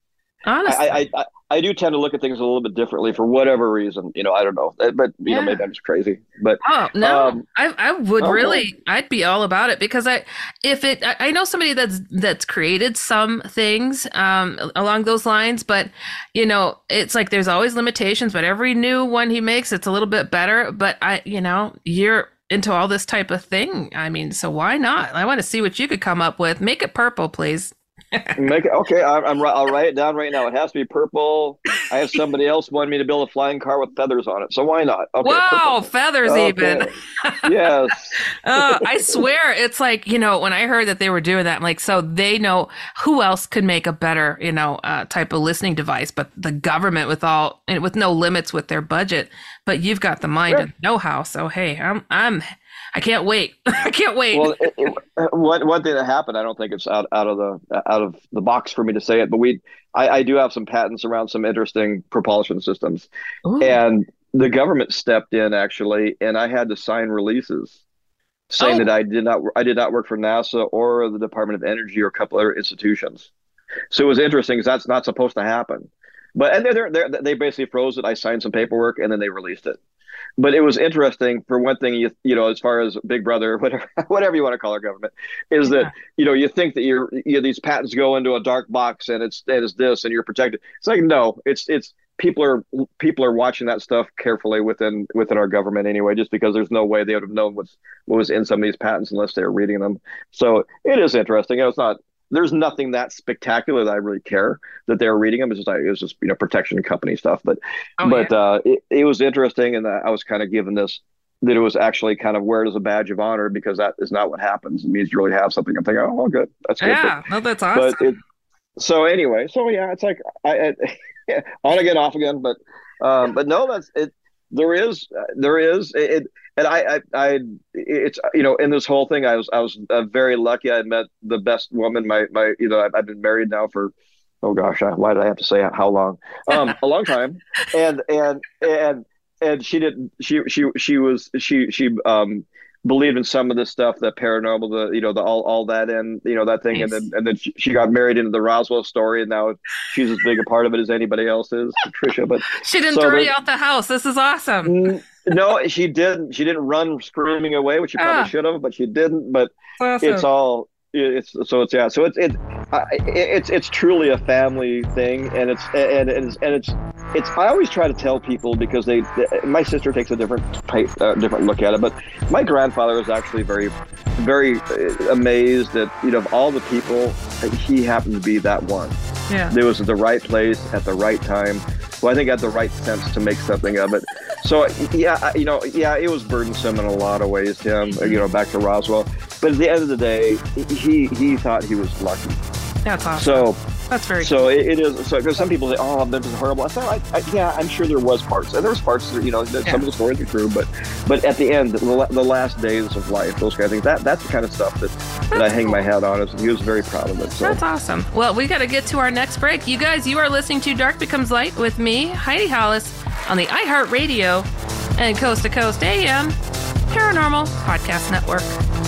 Honestly. I, I, I, I do tend to look at things a little bit differently for whatever reason. You know, I don't know, but you Yeah. know, maybe I'm just crazy. But Oh no, um, I I would okay. really, I'd be all about it because I, if it, I I know somebody that's that's created some things um along those lines, but you know, it's like there's always limitations. But every new one he makes, it's a little bit better. But I, you know, you're into all this type of thing. I mean, so why not? I want to see what you could come up with. Make it purple, please. Make it okay. I, I'm I'll write it down right now. It has to be purple. I have somebody else wanting me to build a flying car with feathers on it, so why not? Okay, Wow, purple. feathers Okay. even. Yes. uh, I swear, it's like, you know, when I heard that they were doing that, I'm like, so they know who else could make a better, you know, uh, type of listening device, but the government with all and with no limits with their budget. But you've got the mind Sure. and know-how, so hey, I'm I'm I can't wait. I can't wait. Well, it, it, one one thing that happened, I don't think it's out, out of the out of the box for me to say it, but we I, I do have some patents around some interesting propulsion systems, Ooh. and the government stepped in actually, and I had to sign releases saying Oh. that I did not I did not work for NASA or the Department of Energy or a couple other institutions. So it was interesting because that's not supposed to happen. But and they're, they're, they basically froze it. I signed some paperwork and then they released it. But it was interesting for one thing, you you know, as far as Big Brother, whatever whatever you want to call our government, is Yeah. that you know you think that you're you know, these patents go into a dark box and it's and it's this and you're protected. It's like no, it's it's people are people are watching that stuff carefully within within our government anyway, just because there's no way they would have known what's what was in some of these patents unless they were reading them. So it is interesting. You know, it's not. There's nothing that spectacular that I really care that they were reading them. It's just like it was just you know protection company stuff. But Oh, but yeah. uh, it, it was interesting, and I was kind of given this that it was actually kind of wear it as a badge of honor because that is not what happens. It means you really have something. I'm thinking, oh, well, good, that's good. Yeah, no, that's awesome. But, but it, so anyway, so yeah, it's like I, I on again, off again. But um, but no, that's it. There is there is it. And I, I, I, it's you know, in this whole thing, I was, I was uh, very lucky. I met the best woman. My, my, you know, I've, I've been married now for, oh gosh, why did I have to say how long? Um, a long time. And and and and she didn't. She she she was she she um believed in some of this stuff, the paranormal, the you know, the all all that and you know that thing. Nice. And then and then she, she got married into the Roswell story, and now she's as big a part of it as anybody else is, Patricia. But She didn't so throw you there- out the house. This is awesome. Mm, No, she didn't. She didn't run screaming away, which she probably Ah. should have, but she didn't. But Awesome. it's all it's so it's yeah. So it's it's I- it's it's truly a family thing, and it's and it's and it's it's. I always try to tell people because they, my sister takes a different type, uh, different look at it, but my grandfather was actually very, very amazed that you know of all the people, he happened to be that one. Yeah. There was at the right place at the right time. Well, I think had the right sense to make something of it. So yeah, I- you know, yeah, it was burdensome in a lot of ways to him. You know, back to Roswell. But at the end of the day, he he thought he was lucky. That's awesome. So That's very so it, it is. So because some people say, "Oh, this is horrible." I thought, I, I, yeah, I'm sure there was parts, and there was parts that you know that Yeah. some of the stories are true. But but at the end, the, the last days of life, those kind of things. That that's the kind of stuff that, that I hang my hat on. Is he was very proud of it. So. That's awesome. Well, we got to get to our next break. You guys, you are listening to Dark Becomes Light with me, Heidi Hollis, on the iHeartRadio and Coast to Coast A M Paranormal Podcast Network.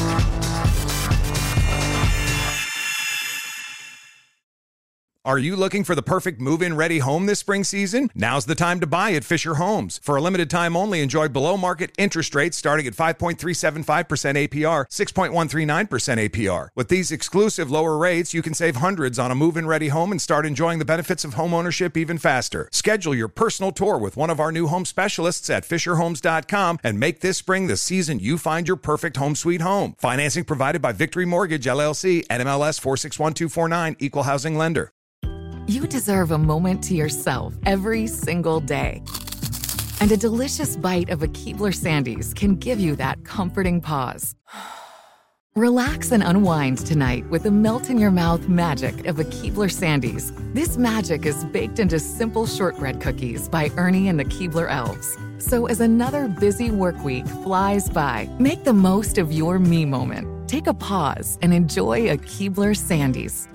Are you looking for the perfect move-in ready home this spring season? Now's the time to buy at Fisher Homes. For a limited time only, enjoy below-market interest rates starting at five point three seven five percent A P R, six point one three nine percent A P R. With these exclusive lower rates, you can save hundreds on a move-in ready home and start enjoying the benefits of home ownership even faster. Schedule your personal tour with one of our new home specialists at fisher homes dot com and make this spring the season you find your perfect home sweet home. Financing provided by Victory Mortgage, L L C, N M L S four six one two four nine, Equal Housing Lender. You deserve a moment to yourself every single day. And a delicious bite of a Keebler Sandies can give you that comforting pause. Relax and unwind tonight with the melt-in-your-mouth magic of a Keebler Sandies. This magic is baked into simple shortbread cookies by Ernie and the Keebler Elves. So as another busy work week flies by, make the most of your me moment. Take a pause and enjoy a Keebler Sandies.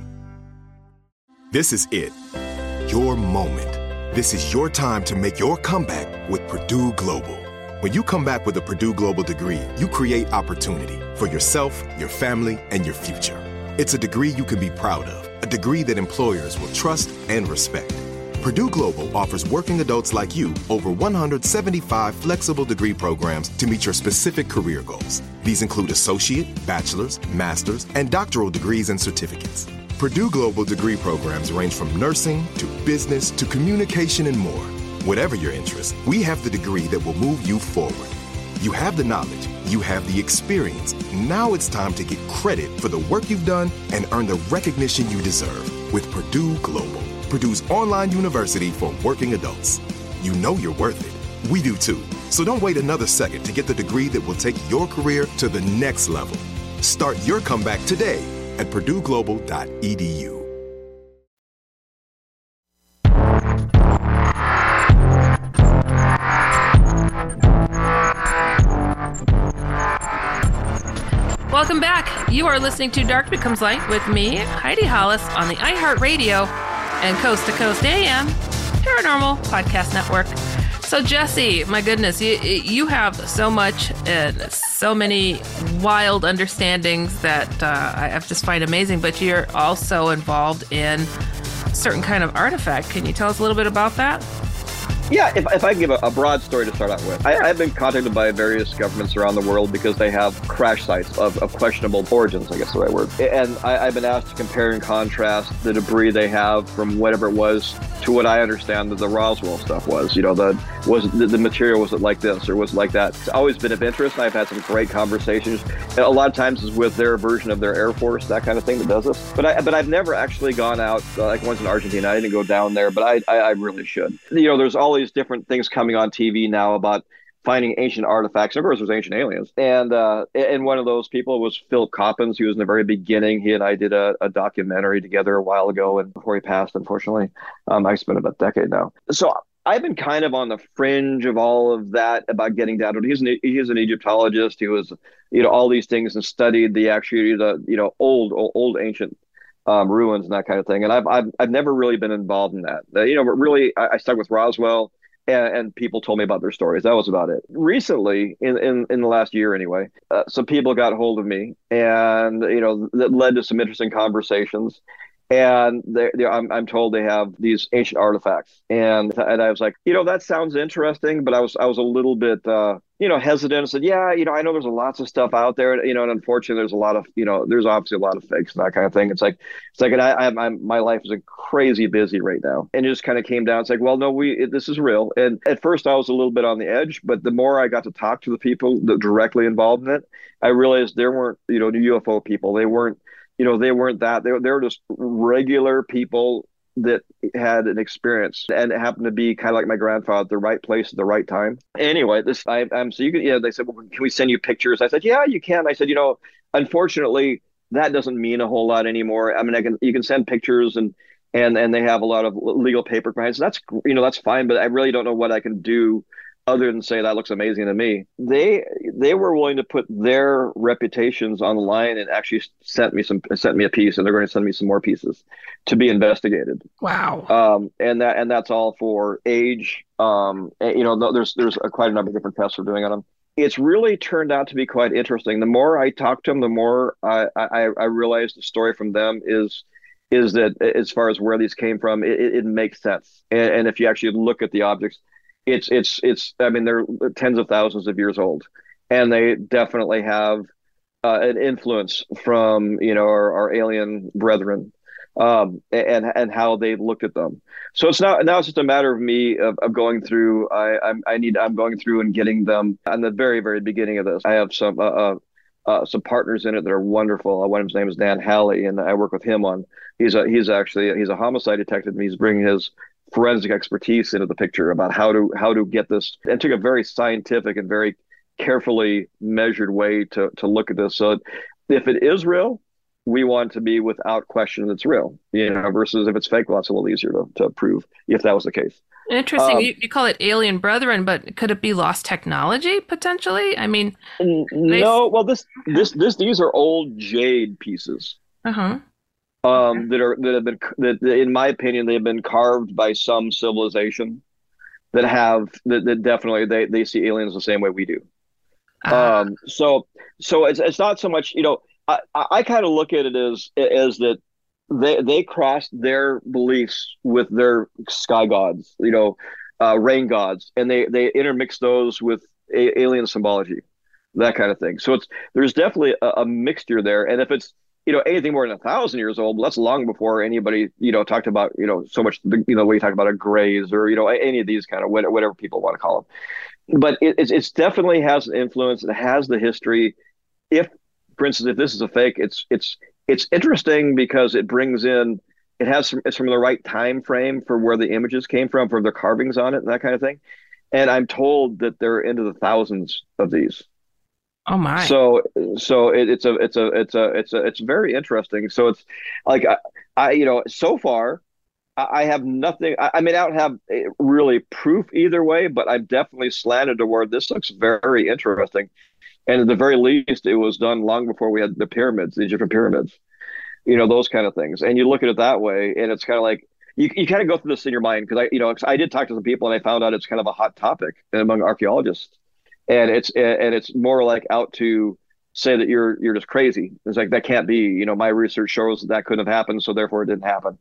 This is it. Your moment. This is your time to make your comeback with Purdue Global. When you come back with a Purdue Global degree, you create opportunity for yourself, your family, and your future. It's a degree you can be proud of a degree that employers will trust and respect. Purdue Global offers working adults like you over one hundred seventy-five flexible degree programs to meet your specific career goals. These include associate, bachelor's, master's, and doctoral degrees and certificates. Purdue Global degree programs range from nursing to business to communication and more. Whatever your interest, we have the degree that will move you forward. You have the knowledge, you have the experience. Now it's time to get credit for the work you've done and earn the recognition you deserve with Purdue Global, Purdue's online university for working adults. You know you're worth it. We do too. So don't wait another second to get the degree that will take your career to the next level. Start your comeback today at purdue global dot e d u. Welcome back. You are listening to Dark Becomes Light with me, Heidi Hollis, on the iHeartRadio and Coast to Coast A M Paranormal Podcast Network. So, Jesse, my goodness, you, you have so much and so many wild understandings that uh, I just find amazing, but you're also involved in certain kind of artifact. Can you tell us a little bit about that? Yeah, if, if I can give a, a broad story to start out with. I, I've been contacted by various governments around the world because they have crash sites of, of questionable origins, I guess the right word. And I, I've been asked to compare and contrast the debris they have from whatever it was to what I understand that the Roswell stuff was. You know, the was the, the material, was it like this or was it like that? It's always been of interest. I've had some great conversations. And a lot of times it's with their version of their Air Force, that kind of thing that does this. But I but I've never actually gone out, uh, like once in Argentina. I didn't go down there, but I, I, I really should. You know, there's all these different things coming on T V now about finding ancient artifacts. Of course, there's ancient aliens. And uh, and one of those people was Philip Coppens. He was in the very beginning. He and I did a, a documentary together a while ago, and before he passed, unfortunately. Um, I spent about a decade now. So I've been kind of on the fringe of all of that about getting down to it. He's an, he's an Egyptologist. He was, you know, all these things and studied the actually the, you know, old, old, old ancient um, ruins and that kind of thing. And I've, I've, I've never really been involved in that. Uh, you know, but really, I, I stuck with Roswell. And, and people told me about their stories. That was about it. Recently, in, in, in the last year anyway, uh, some people got hold of me, and you know that led to some interesting conversations. And they, they, I'm, I'm told they have these ancient artifacts, and and I was like, you know, that sounds interesting, but I was I was a little bit, uh, you know, hesitant. I said, yeah, you know, I know there's lots of stuff out there, you know, and unfortunately, there's a lot of, you know, there's obviously a lot of fakes and that kind of thing. It's like, it's like, and I, I I'm, my life is a crazy busy right now, and it just kind of came down. It's like, well, no, we it, this is real. And at first, I was a little bit on the edge, but the more I got to talk to the people that directly involved in it, I realized there weren't, you know, U F O people. They weren't. You know, they weren't that. They, they were just regular people that had an experience, and it happened to be kind of like my grandfather, the right place at the right time. Anyway, this I, I'm so you can. Yeah, they said, well, can we send you pictures? I said, yeah, you can. I said, you know, unfortunately, that doesn't mean a whole lot anymore. I mean, I can you can send pictures and and and they have a lot of legal paper behind. So that's you know that's fine, but I really don't know what I can do other than say that looks amazing to me. They they were willing to put their reputations on the line and actually sent me some sent me a piece, and they're going to send me some more pieces to be investigated. Wow. Um, and that and that's all for age. Um, and, you know, there's there's a, quite a number of different tests we're doing on them. It's really turned out to be quite interesting. The more I talk to them, the more I I, I realize the story from them is is that as far as where these came from, it, it makes sense. And, and if you actually look at the objects, It's it's it's. I mean, they're tens of thousands of years old, and they definitely have uh, an influence from you know our, our alien brethren, um, and and how they looked at them. So it's not now it's just a matter of me of, of going through. I I'm, I need I'm going through and getting them on the very very beginning of this. I have some uh, uh, uh some partners in it that are wonderful. One of his name is Dan Halley, and I work with him on. He's a he's actually he's a homicide detective, and he's bringing his forensic expertise into the picture about how to how to get this, and took a very scientific and very carefully measured way to to look at this. So if it is real, we want to be without question that it's real, you know, versus if it's fake, well, it's a little easier to, to prove if that was the case. Interesting. Um, you, you call it alien brethren, but could it be lost technology potentially? I mean, no. Well, this this this these are old jade pieces. Uh-huh. Um, that are that have been that, in my opinion, they've been carved by some civilization that have that, that definitely they, they see aliens the same way we do. Uh, um, so so it's it's not so much, you know, I I kind of look at it as as that they they crossed their beliefs with their sky gods, you know, uh, rain gods, and they they intermixed those with a- alien symbology, that kind of thing. So it's there's definitely a, a mixture there, and if it's you know anything more than a thousand years old, well, that's long before anybody you know talked about you know so much you know we talk about a grays or you know any of these kind of whatever people want to call them. But it, it's it's definitely has an influence. It has the history. If, for instance, if this is a fake, it's it's it's interesting because it brings in it has some, it's from the right time frame for where the images came from, for the carvings on it and that kind of thing. And I'm told that they're into the thousands of these. Oh my! So, so it, it's a, it's a, it's a, it's a, it's very interesting. So it's like I, I you know, so far, I, I have nothing. I, I mean, I don't have really proof either way, but I'm definitely slanted toward this looks very interesting. And at the very least, it was done long before we had the pyramids, the Egyptian pyramids, you know, those kind of things. And you look at it that way, and it's kind of like you, you kind of go through this in your mind because I, you know, I did talk to some people, and I found out it's kind of a hot topic among archaeologists. And it's and it's more like out to say that you're you're just crazy. It's like that can't be. You know, my research shows that that couldn't have happened, so therefore it didn't happen.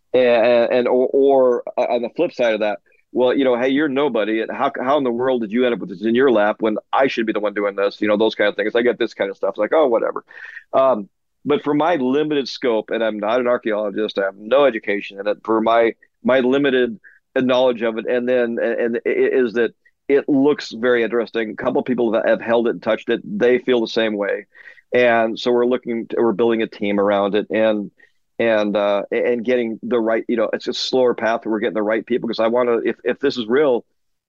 And and or, or on the flip side of that, well, you know, hey, you're nobody. How how in the world did you end up with this in your lap when I should be the one doing this? You know, those kind of things. I get this kind of stuff. It's like, oh, whatever. Um, but for my limited scope, and I'm not an archaeologist, I have no education in it. For my my limited knowledge of it, and then and, and is that. It looks very interesting. A couple of people that have held it and touched it, they feel the same way, and so we're looking, to, we're building a team around it, and and uh, and getting the right. You know, it's a slower path. We're getting the right people because I want to. If if this is real,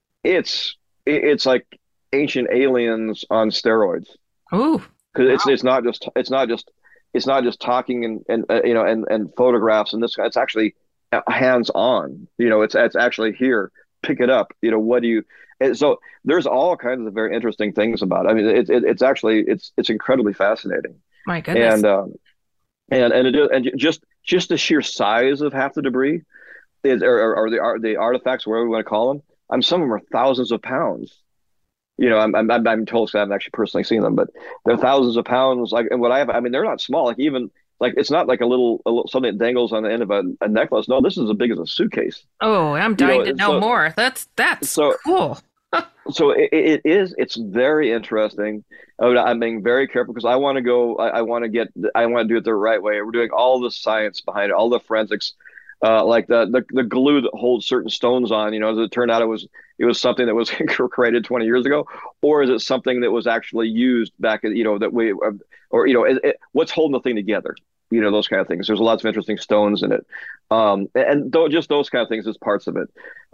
it's it's like ancient aliens on steroids. Ooh, because wow. it's it's not just it's not just it's not just talking and and uh, you know and and photographs and this. It's actually hands on. You know, it's it's actually here. Pick it up. You know, what do you? And so there's all kinds of very interesting things about it. I mean, it's it, it's actually it's it's incredibly fascinating. My goodness. And um, and and it, and just just the sheer size of half the debris is or, or the are the artifacts, whatever we want to call them. I'm some of them are thousands of pounds. You know, I'm I'm I'm told because I haven't actually personally seen them, but they're thousands of pounds. Like, and what I have, I mean, they're not small. Like even like it's not like a little, a little something that dangles on the end of a, a necklace. No, this is as big as a suitcase. Oh, I'm dying you know, to know so, more. That's that's so, cool. So it, it is. It's very interesting. I'm being very careful because I want to go. I, I want to get. I want to do it the right way. We're doing all the science behind it, all the forensics, uh, like the, the the glue that holds certain stones on. You know, as it turned out, it was it was something that was created twenty years ago, or is it something that was actually used back? You know, that we, or you know, it, it, what's holding the thing together? You know, those kind of things. There's lots of interesting stones in it. Um, and th- just those kind of things as parts of it.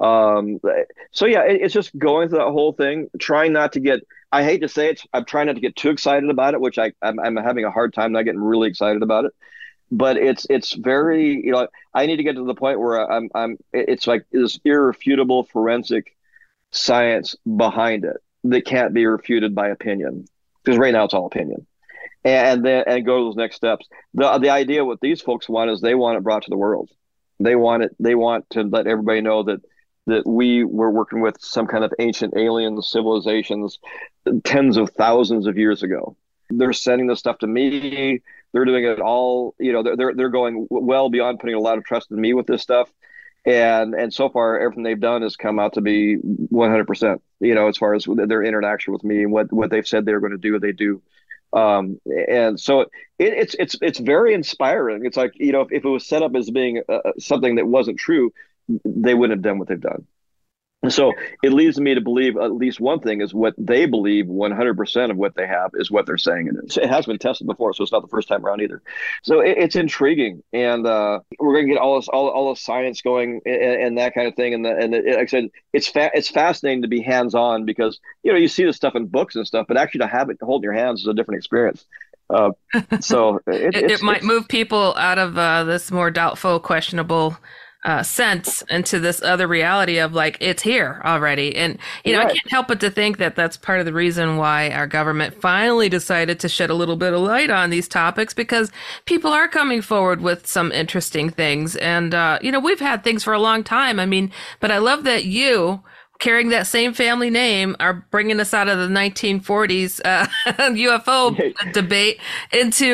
Um, so yeah, it, it's just going through that whole thing, trying not to get, I hate to say it, I'm trying not to get too excited about it, which I, I'm, I'm having a hard time not getting really excited about it. But it's, it's very, you know, I need to get to the point where I'm, I'm, it's like this irrefutable forensic science behind it that can't be refuted by opinion. Because right now it's all opinion. And then and go to those next steps. The the idea what these folks want is they want it brought to the world. They want it. They want to let everybody know that that we were working with some kind of ancient alien civilizations tens of thousands of years ago. They're sending this stuff to me. They're doing it all. You know, they're they're going well beyond putting a lot of trust in me with this stuff. And and so far, everything they've done has come out to be one hundred percent. You know, as far as their interaction with me and what what they've said they're going to do, they do. Um, and so it, it's, it's, it's very inspiring. It's like, you know, if, if it was set up as being uh, something that wasn't true, they wouldn't have done what they've done. And so it leads me to believe at least one thing is what they believe one hundred percent of what they have is what they're saying it is. It has been tested before, so it's not the first time around either. So it, it's intriguing. And uh, we're going to get all this, all, all the science going and, and that kind of thing. And, the, and it, like I said, it's fa- it's fascinating to be hands-on because, you know, you see this stuff in books and stuff, but actually to have it hold in your hands is a different experience. Uh, so it, it, it's, it might it's, move people out of uh, this more doubtful, questionable uh, sense into this other reality of like, it's here already. And, you know, right. I can't help but to think that that's part of the reason why our government finally decided to shed a little bit of light on these topics, because people are coming forward with some interesting things. And, uh, you know, we've had things for a long time. I mean, but I love that you, carrying that same family name, are bringing us out of the nineteen forties uh, U F O debate into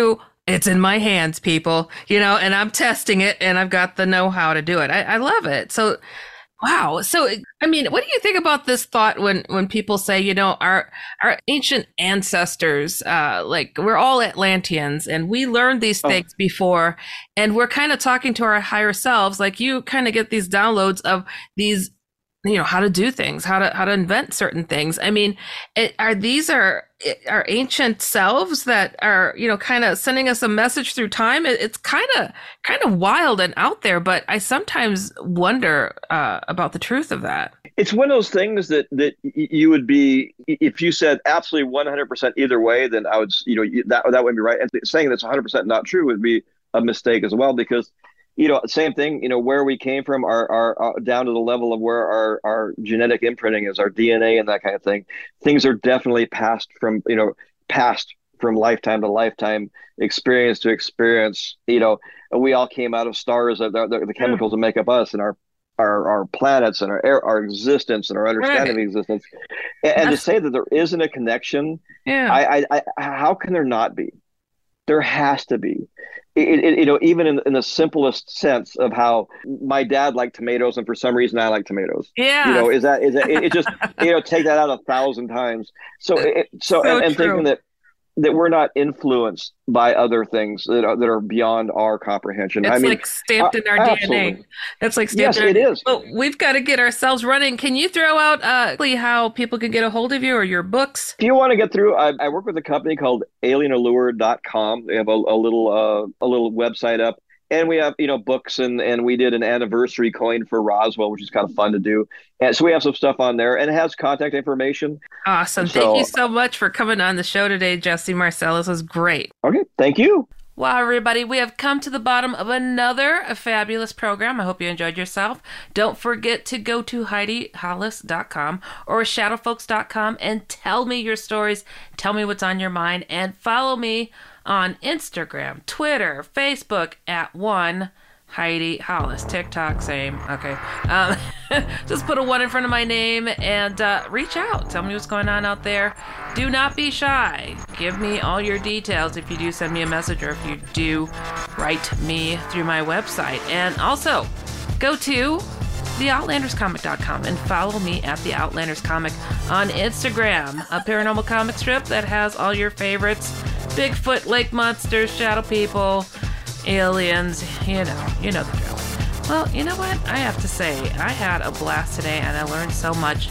it's in my hands, people, you know, and I'm testing it and I've got the know-how to do it. I, I love it. So, wow. So, I mean, what do you think about this thought when, when people say, you know, our, our ancient ancestors, uh, like we're all Atlanteans and we learned these oh. things before, and we're kind of talking to our higher selves. Like you kind of get these downloads of these, you know, how to do things, how to, how to invent certain things. I mean, it, are these are, are ancient selves that are, you know, kind of sending us a message through time? It, it's kind of, kind of wild and out there, but I sometimes wonder uh, about the truth of that. It's one of those things that, that you would be, if you said absolutely one hundred percent either way, then I would, you know, that, that would be right. And saying that's one hundred percent not true would be a mistake as well, because you know, same thing, you know, where we came from, our, our, our down to the level of where our, our genetic imprinting is, our D N A and that kind of thing. Things are definitely passed from, you know, passed from lifetime to lifetime, experience to experience. You know, we all came out of stars, the, the, the chemicals that make up us and our, our, our planets and our our existence and our understanding right. of existence. And, and to say that there isn't a connection, yeah. I, I, I, how can there not be? There has to be. It, it, you know, even in, in the simplest sense of how my dad liked tomatoes, and for some reason I like tomatoes. Yeah. You know, is that is that it, it just you know take that out a thousand times. So it, so, so and, and thinking that that we're not influenced by other things that are, that are beyond our comprehension. It's I mean, like stamped in our absolutely. D N A. That's like stamped. Yes, in it is. Well, we've got to get ourselves running. Can you throw out uh, how people can get a hold of you or your books? If you want to get through, I, I work with a company called alien allure dot com. They have a, a little uh, a little website up. And we have, you know, books, and, and we did an anniversary coin for Roswell, which is kind of fun to do. And so we have some stuff on there, and it has contact information. Awesome. So, thank you so much for coming on the show today, Jesse Marcel. This was great. Okay. Thank you. Wow, everybody, we have come to the bottom of another fabulous program. I hope you enjoyed yourself. Don't forget to go to Heidi Hollis dot com or shadow folks dot com and tell me your stories. Tell me what's on your mind, and follow me on Instagram, Twitter, Facebook at one Heidi Hollis. TikTok, same. Okay. Um, just put a one in front of my name and uh, reach out. Tell me what's going on out there. Do not be shy. Give me all your details if you do send me a message, or if you do write me through my website. And also, go to the outlanders comic dot com and follow me at the Outlanders Comic on Instagram, a paranormal comic strip that has all your favorites: Bigfoot, lake monsters, shadow people, aliens, you know, you know the drill. Well, you know what? I have to say, I had a blast today and I learned so much.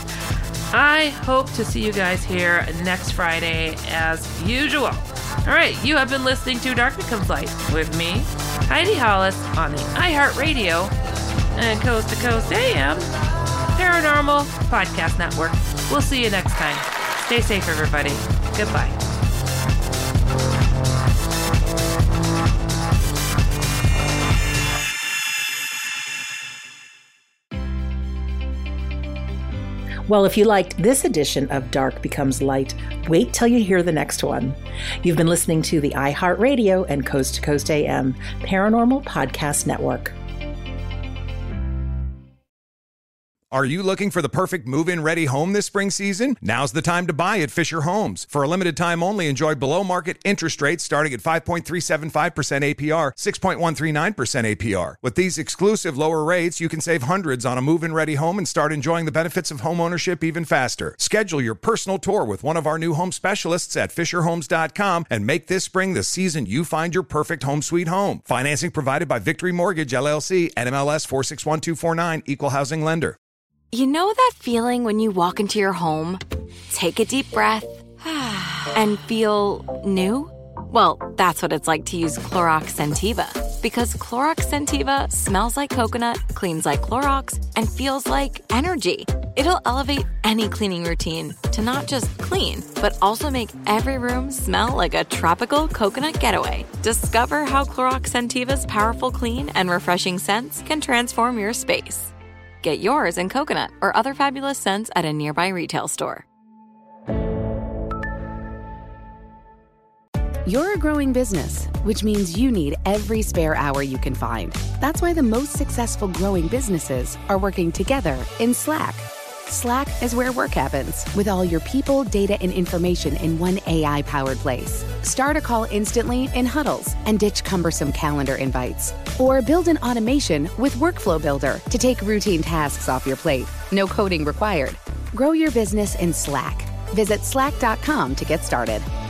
I hope to see you guys here next Friday as usual. All right, you have been listening to Dark Becomes Light with me, Heidi Hollis, on the iHeartRadio and Coast to Coast A M Paranormal Podcast Network. We'll see you next time. Stay safe, everybody. Goodbye. Well, if you liked this edition of Dark Becomes Light, wait till you hear the next one. You've been listening to the iHeartRadio and Coast to Coast A M Paranormal Podcast Network. Are you looking for the perfect move-in ready home this spring season? Now's the time to buy at Fisher Homes. For a limited time only, enjoy below-market interest rates starting at five point three seven five percent A P R, six point one three nine percent A P R. With these exclusive lower rates, you can save hundreds on a move-in ready home and start enjoying the benefits of homeownership even faster. Schedule your personal tour with one of our new home specialists at fisher homes dot com and make this spring the season you find your perfect home sweet home. Financing provided by Victory Mortgage, L L C, N M L S four six one two four nine, Equal Housing Lender. You know that feeling when you walk into your home, take a deep breath, and feel new? Well, that's what it's like to use Clorox Scentiva. Because Clorox Scentiva smells like coconut, cleans like Clorox, and feels like energy. It'll elevate any cleaning routine to not just clean, but also make every room smell like a tropical coconut getaway. Discover how Clorox Scentiva's powerful clean and refreshing scents can transform your space. Get yours in coconut or other fabulous scents at a nearby retail store. You're a growing business, which means you need every spare hour you can find. That's why the most successful growing businesses are working together in Slack. Slack is where work happens, with all your people, data, and information in one A I-powered place. Start a call instantly in huddles and ditch cumbersome calendar invites. Or build an automation with Workflow Builder to take routine tasks off your plate. No coding required. Grow your business in Slack. Visit slack dot com to get started.